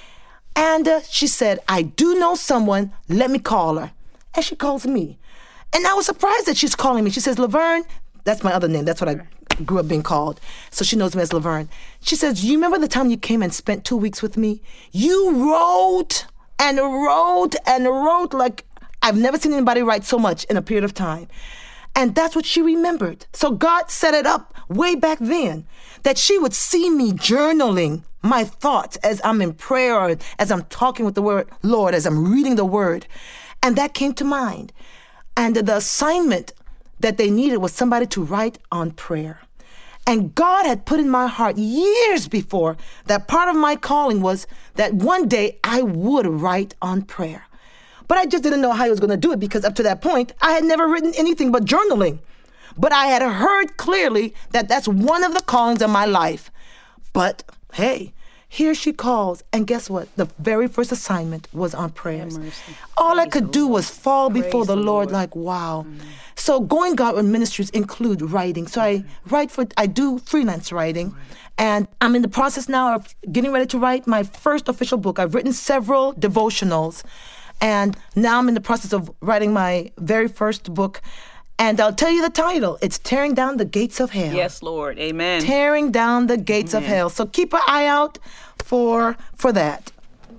And she said, I do know someone, let me call her. And she calls me. And I was surprised that she's calling me. She says, Laverne, that's my other name. That's what I grew up being called. So she knows me as Laverne. She says, you remember the time you came and spent 2 weeks with me? You wrote and wrote and wrote like I've never seen anybody write so much in a period of time. And that's what she remembered. So God set it up way back then, that she would see me journaling my thoughts as I'm in prayer or as I'm talking with the Lord, as I'm reading the word. And that came to mind. And the assignment that they needed was somebody to write on prayer. And God had put in my heart years before that part of my calling was that one day I would write on prayer. But I just didn't know how he was going to do it, because up to that point, I had never written anything but journaling. But I had heard clearly that that's one of the callings of my life. But hey, here she calls, and guess what? The very first assignment was on prayers. All I could do was fall before the Lord like, wow. So Going Godward Ministries include writing. So I do freelance writing. And I'm in the process now of getting ready to write my first official book. I've written several devotionals. And now I'm in the process of writing my very first book. And I'll tell you the title. It's Tearing Down the Gates of Hell. Yes, Lord. Amen. Tearing Down the Gates of Hell. So keep an eye out for that.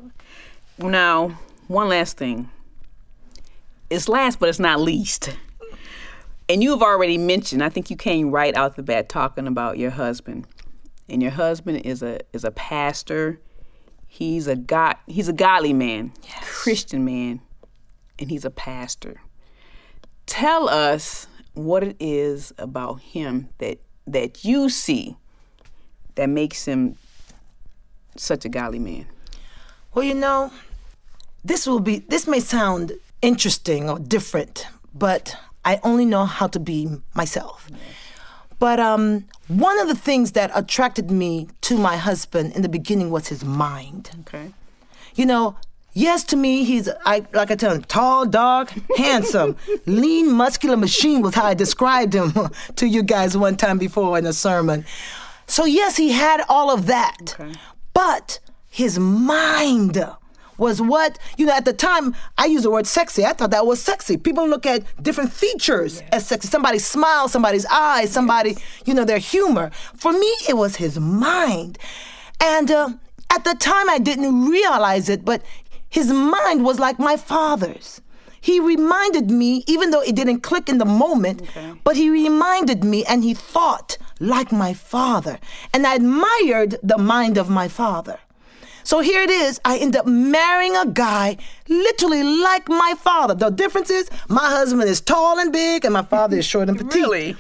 Now, one last thing. It's last, but it's not least. And you have already mentioned, I think you came right out the bat talking about your husband. And your husband is a pastor. He's a godly man, yes. Christian man, and he's a pastor. Tell us what it is about him that you see that makes him such a godly man. Well, this may sound interesting or different, but I only know how to be myself. Yes. But one of the things that attracted me to my husband in the beginning was his mind. Okay. Yes, to me, like I tell him, tall, dark, handsome, lean, muscular machine was how I described him to you guys one time before in a sermon. So yes, he had all of that. Okay. But his mind was what, at the time, I used the word sexy. I thought that was sexy. People look at different features as sexy. Somebody's smile, somebody's eyes, somebody, their humor. For me, it was his mind. And at the time, I didn't realize it, but his mind was like my father's. He reminded me, even though it didn't click in the moment, but he reminded me and he thought like my father. And I admired the mind of my father. So here it is. I end up marrying a guy literally like my father. The difference is my husband is tall and big and my father is short and petite. Really?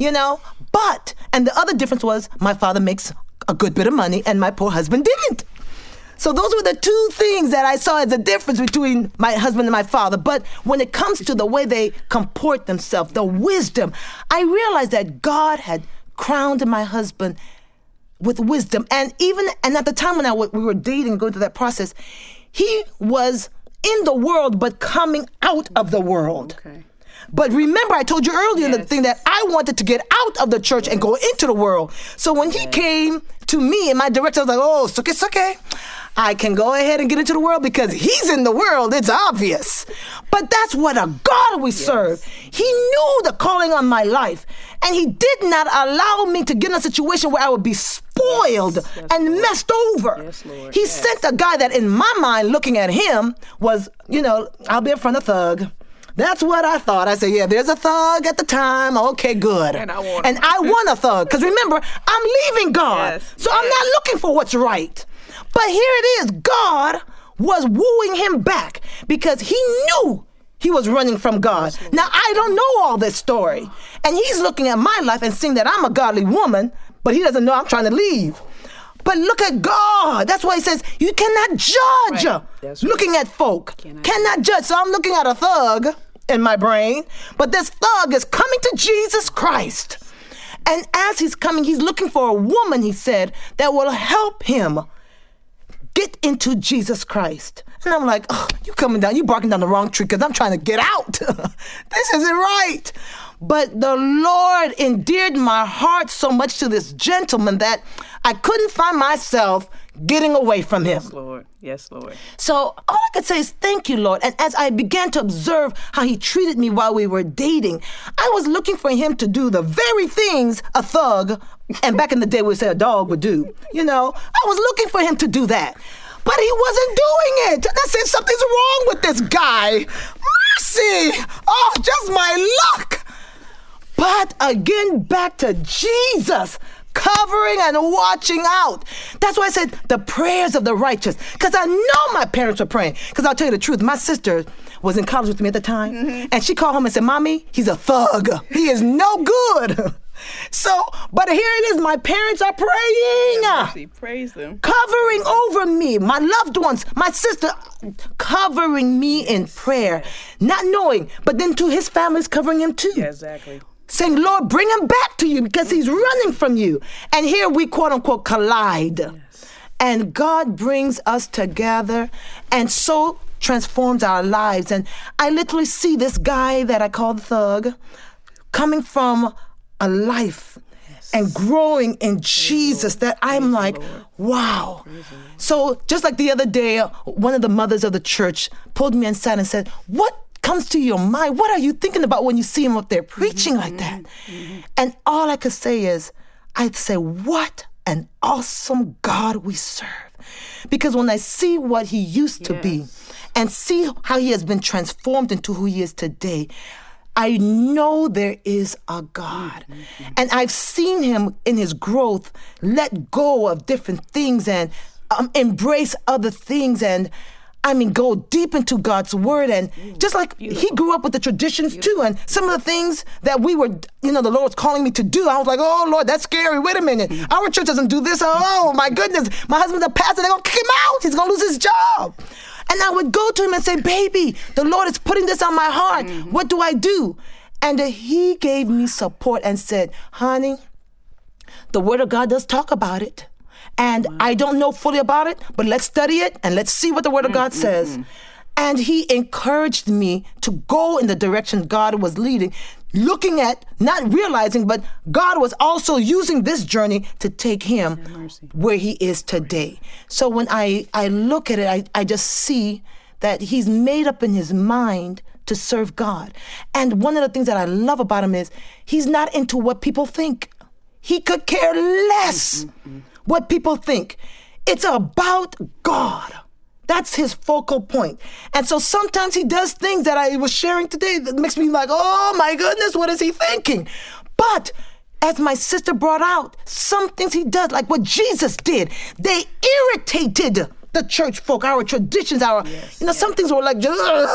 And the other difference was my father makes a good bit of money and my poor husband didn't. So those were the two things that I saw as a difference between my husband and my father. But when it comes to the way they comport themselves, the wisdom, I realized that God had crowned my husband with wisdom. And at the time when we were dating, going through that process, he was in the world, but coming out of the world. Okay. But remember, I told you earlier the thing that I wanted to get out of the church and go into the world. So when he came to me in my direction, I was like, oh, suke. I can go ahead and get into the world because he's in the world. It's obvious. But that's what a God we serve. He knew the calling on my life. And he did not allow me to get in a situation where I would be spoiled and messed over. Yes, Lord. He sent a guy that in my mind, looking at him, was, I'll be up front, a thug. That's what I thought. I said, yeah, there's a thug at the time. Okay, good. And I want a thug. Because remember, I'm leaving God. So I'm not looking for what's right. But here it is. God was wooing him back because he knew he was running from God. Now, I don't know all this story. And he's looking at my life and seeing that I'm a godly woman, but he doesn't know I'm trying to leave. But look at God. That's why he says you cannot judge looking at folk. Cannot judge. So I'm looking at a thug in my brain, but this thug is coming to Jesus Christ. And as he's coming, he's looking for a woman, he said, that will help him get into Jesus Christ. And I'm like, oh, you barking down the wrong tree because I'm trying to get out. This isn't right. But the Lord endeared my heart so much to this gentleman that I couldn't find myself getting away from him. Yes, Lord. Yes, Lord. So all I could say is thank you, Lord. And as I began to observe how he treated me while we were dating, I was looking for him to do the very things a thug, and back in the day we would say a dog would do. I was looking for him to do that. But he wasn't doing it. And I said, something's wrong with this guy. Mercy. Oh, just my luck. But again, back to Jesus, covering and watching out. That's why I said the prayers of the righteous. Because I know my parents were praying. Because I'll tell you the truth, my sister was in college with me at the time. And she called home and said, Mommy, he's a thug. He is no good. But here it is. My parents are praying. Praise them. Covering over me, my loved ones, my sister, covering me in prayer. Not knowing, but then to his family's covering him too. Yeah, exactly. Saying, Lord, bring him back to you because he's running from you. And here we quote unquote collide. Yes. And God brings us together and so transforms our lives. And I literally see this guy that I call the thug coming from a life and growing in Jesus that I'm like, wow. So just like the other day, one of the mothers of the church pulled me inside and said, what comes to your mind? What are you thinking about when you see him up there preaching like that? And all I could say is, I'd say, what an awesome God we serve. Because when I see what he used to be and see how he has been transformed into who he is today, I know there is a God. And I've seen him in his growth let go of different things and embrace other things and go deep into God's word. And just like he grew up with the traditions too. And some of the things that we were, the Lord was calling me to do, I was like, oh, Lord, that's scary. Wait a minute. Our church doesn't do this. Oh, my goodness. My husband's a pastor. They're going to kick him out. He's going to lose his job. And I would go to him and say, baby, the Lord is putting this on my heart. What do I do? And he gave me support and said, honey, the word of God does talk about it. And I don't know fully about it, but let's study it and let's see what the word of God says. And he encouraged me to go in the direction God was leading, looking at, not realizing, but God was also using this journey to take him where he is today. So when I look at it, I just see that he's made up in his mind to serve God. And one of the things that I love about him is he's not into what people think. He could care less what people think. It's about God. That's his focal point. And so sometimes he does things that I was sharing today that makes me like, oh my goodness, what is he thinking? But as my sister brought out, some things he does, like what Jesus did, they irritated the church folk, our traditions, some things were like,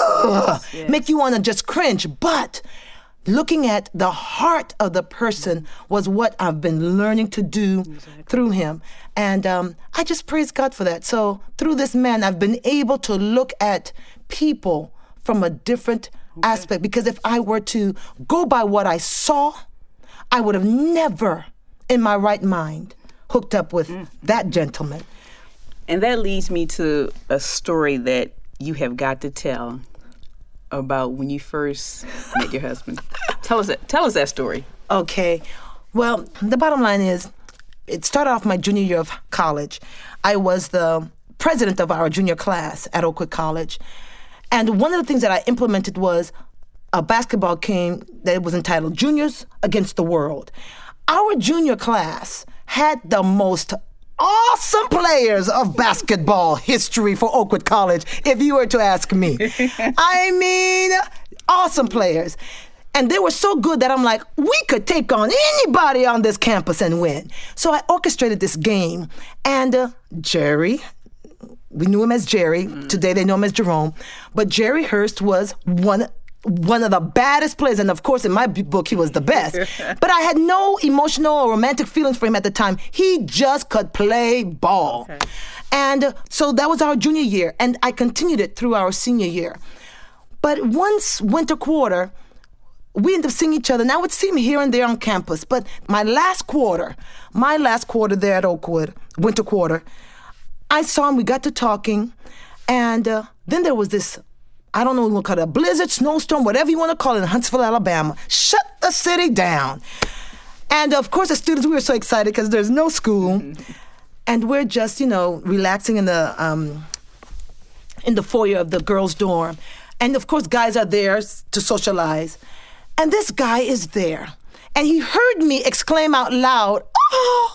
make you want to just cringe. But looking at the heart of the person was what I've been learning to do through him. And I just praise God for that. So through this man, I've been able to look at people from a different aspect. Because if I were to go by what I saw, I would have never in my right mind hooked up with that gentleman. And that leads me to a story that you have got to tell about when you first met your husband. Tell us that story. Okay. Well, the bottom line is, it started off my junior year of college. I was the president of our junior class at Oakwood College. And one of the things that I implemented was a basketball game that was entitled Juniors Against the World. Our junior class had the most awesome players of basketball history for Oakwood College, if you were to ask me. I mean, awesome players. And they were so good that I'm like, we could take on anybody on this campus and win. So I orchestrated this game. And Jerry, we knew him as Jerry. Today they know him as Jerome. But Jerry Hurst was one of the baddest players. And of course, in my book, he was the best. But I had no emotional or romantic feelings for him at the time. He just could play ball. Okay. And so that was our junior year. And I continued it through our senior year. But once winter quarter, we ended up seeing each other, and I would see him here and there on campus. But my last quarter there at Oakwood, winter quarter, I saw him, we got to talking, and then there was this, I don't know what you want to call it, a blizzard, snowstorm, whatever you want to call it, in Huntsville, Alabama. Shut the city down. And of course, the students, we were so excited because there's no school, and we're just, relaxing in the foyer of the girls' dorm. And of course, guys are there to socialize. And this guy is there. And he heard me exclaim out loud, "Oh!"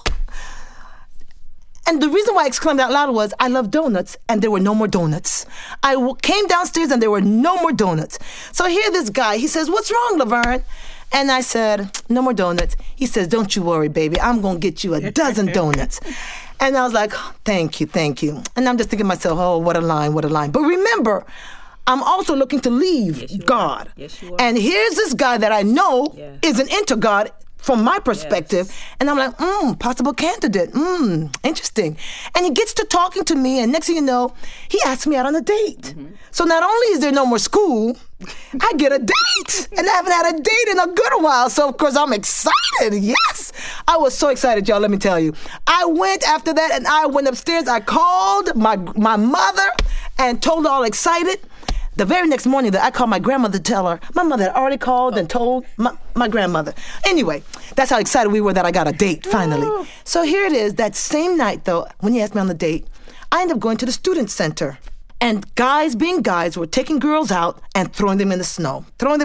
And the reason why I exclaimed out loud was, I love donuts, and there were no more donuts. I came downstairs, and there were no more donuts. So here this guy, he says, "What's wrong, Laverne?" And I said, "No more donuts." He says, "Don't you worry, baby. I'm going to get you a dozen donuts." And I was like, thank you. And I'm just thinking to myself, oh, what a line. But remember, I'm also looking to leave God. Yes, you are. And here's this guy that I know isn't into God from my perspective. Yes. And I'm like, possible candidate. Interesting. And he gets to talking to me, and next thing you know, he asks me out on a date. Mm-hmm. So not only is there no more school, I get a date. And I haven't had a date in a good while. So, of course, I'm excited. Yes. I was so excited, y'all, let me tell you. I went after that, and I went upstairs. I called my mother and told her all excited. The very next morning, I called my grandmother to tell her. My mother had already called and told my grandmother. Anyway, that's how excited we were that I got a date, finally. So here it is. That same night, though, when he asked me on the date, I ended up going to the student center. And guys being guys were taking girls out and throwing them in the snow.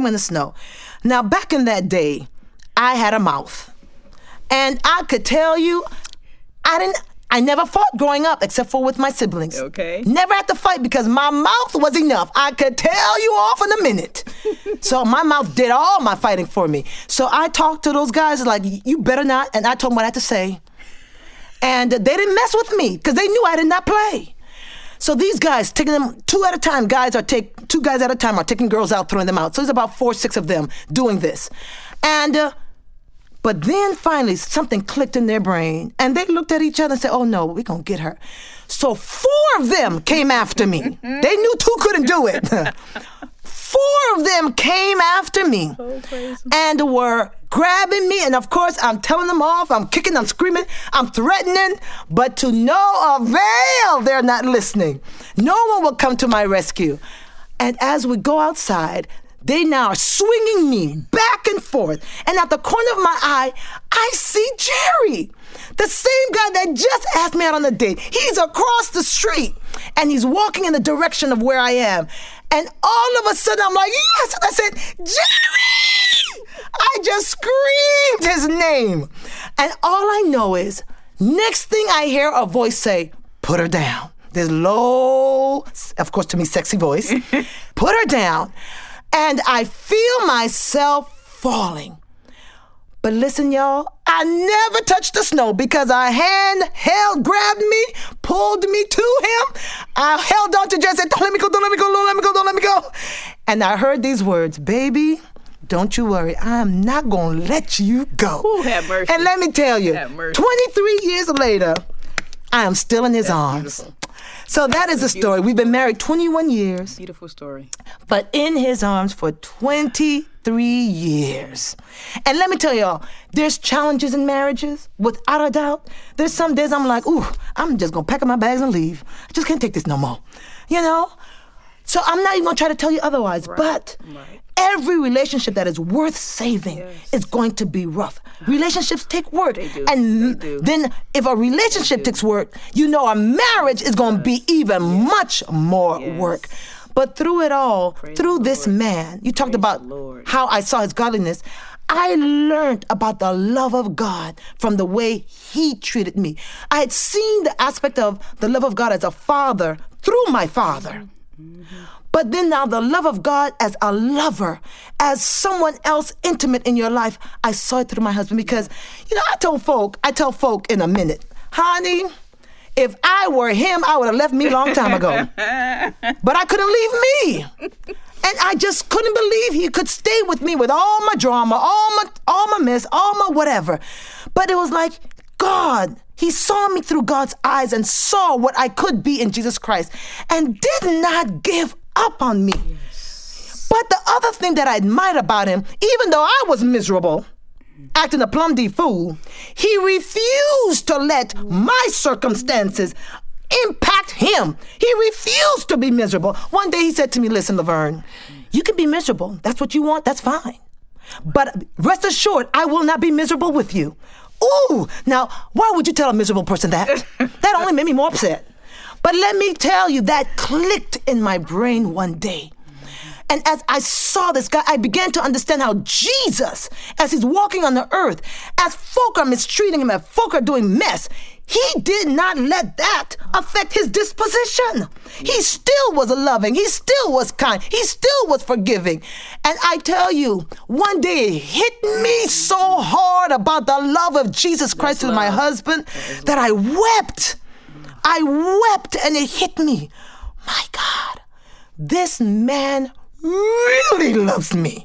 Now, back in that day, I had a mouth. And I could tell you, I never fought growing up except for with my siblings. Okay. Never had to fight because my mouth was enough. I could tell you off in a minute. So my mouth did all my fighting for me. So I talked to those guys like, you better not. And I told them what I had to say. And they didn't mess with me because they knew I did not play. So these guys, taking them two guys at a time are taking girls out, throwing them out. So there's about 4 or 6 of them doing this. And but then finally something clicked in their brain, and they looked at each other and said, "Oh no, we're gonna get her." So 4 of them came after me. They knew 2 couldn't do it. 4 of them came after me and were grabbing me. And of course, I'm telling them off. I'm kicking, I'm screaming, I'm threatening, but to no avail, they're not listening. No one will come to my rescue. And as we go outside, they now are swinging me back and forth. And at the corner of my eye, I see Jerry, the same guy that just asked me out on a date. He's across the street, and he's walking in the direction of where I am. And all of a sudden, I'm like, yes! And I said, Jerry! I just screamed his name. And all I know is, next thing I hear a voice say, "Put her down." This low, of course to me, sexy voice. Put her down. And I feel myself falling. But listen, y'all, I never touched the snow because a hand grabbed me, pulled me to him. I held on to Jerry and said, "Don't let me go, don't let me go, don't let me go, don't let me go." And I heard these words, "Baby, don't you worry. I'm not going to let you go." Ooh, have mercy. And let me tell you, 23 years later, I am still in his arms. Beautiful. So that is the story. We've been married 21 years. Beautiful story. But in his arms for 23 3 years. And let me tell y'all, there's challenges in marriages, without a doubt. There's some days I'm like, ooh, I'm just going to pack up my bags and leave. I just can't take this no more, you know? So I'm not even going to try to tell you otherwise. Right. But every relationship that is worth saving is going to be rough. Relationships take work. They do. And they do. then if a relationship takes work, you know a marriage is going to be even much more work. But through it all, through this man, you talked about how I saw his godliness. I learned about the love of God from the way he treated me. I had seen the aspect of the love of God as a father through my father. But then now the love of God as a lover, as someone else intimate in your life, I saw it through my husband. Because, you know, I tell folk in a minute, honey, if I were him, I would have left me a long time ago. But I couldn't leave me. And I just couldn't believe he could stay with me with all my drama, all my mess, all my whatever. But it was like, God, he saw me through God's eyes and saw what I could be in Jesus Christ and did not give up on me. Yes. But the other thing that I admired about him, even though I was miserable, acting a plum D fool, he refused to let my circumstances impact him. He refused to be miserable. One day he said to me, listen, Laverne, you can be miserable. That's what you want. That's fine. But rest assured, I will not be miserable with you. Ooh, now, why would you tell a miserable person that? That only made me more upset. But let me tell you, that clicked in my brain one day. And as I saw this guy, I began to understand how Jesus, as he's walking on the earth, as folk are mistreating him, as folk are doing mess, he did not let that affect his disposition. He still was loving. He still was kind. He still was forgiving. And I tell you, one day it hit me so hard about the love of Jesus Christ to my husband that I wept. I wept and it hit me. My God, this man really loves me.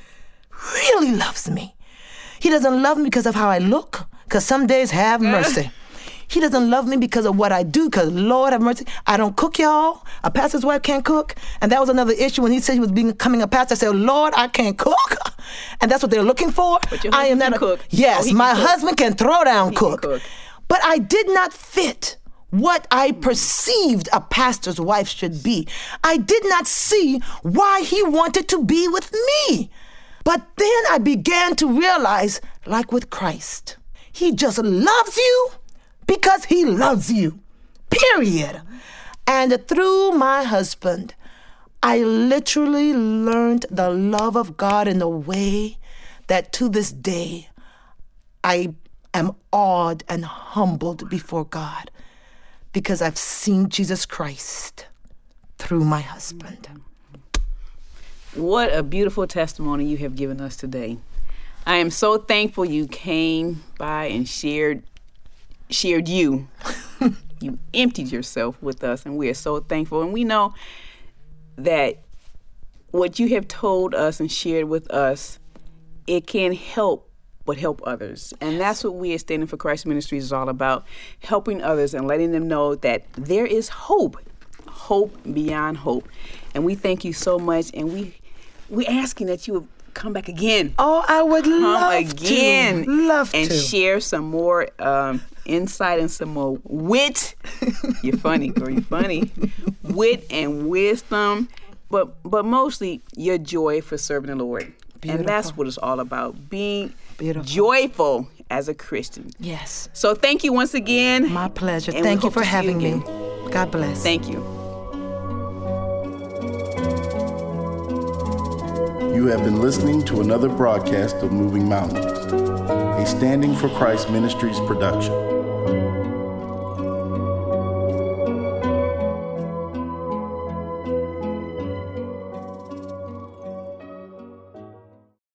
Really loves me. He doesn't love me because of how I look, because some days have mercy. He doesn't love me because of what I do, because Lord have mercy, I don't cook, y'all. A pastor's wife can't cook. And that was another issue when he said he was becoming a pastor. I said, Lord, I can't cook. And that's what they're looking for. But your husband can cook. Yes, my husband can throw down cook. But I did not fit what I perceived a pastor's wife should be. I did not see why he wanted to be with me. But then I began to realize, like with Christ, he just loves you because he loves you, period. And through my husband, I literally learned the love of God in a way that to this day, I am awed and humbled before God because I've seen Jesus Christ through my husband. What a beautiful testimony you have given us today. I am so thankful you came by and shared you. You emptied yourself with us, and we are so thankful. And we know that what you have told us and shared with us, it can help but help others. And that's what we at Standing for Christ Ministries is all about, helping others and letting them know that there is hope beyond hope. And we thank you so much, and we're asking that you would come back again. Oh, I would love again. To. Love and to. share some more insight and some more wit. You're funny, girl. You're funny. Wit and wisdom, but mostly your joy for serving the Lord. Beautiful. And that's what it's all about, being joyful as a Christian. Yes. So thank you once again. My pleasure. Thank you for having me. God bless. Thank you. You have been listening to another broadcast of Moving Mountains, a Standing for Christ Ministries production.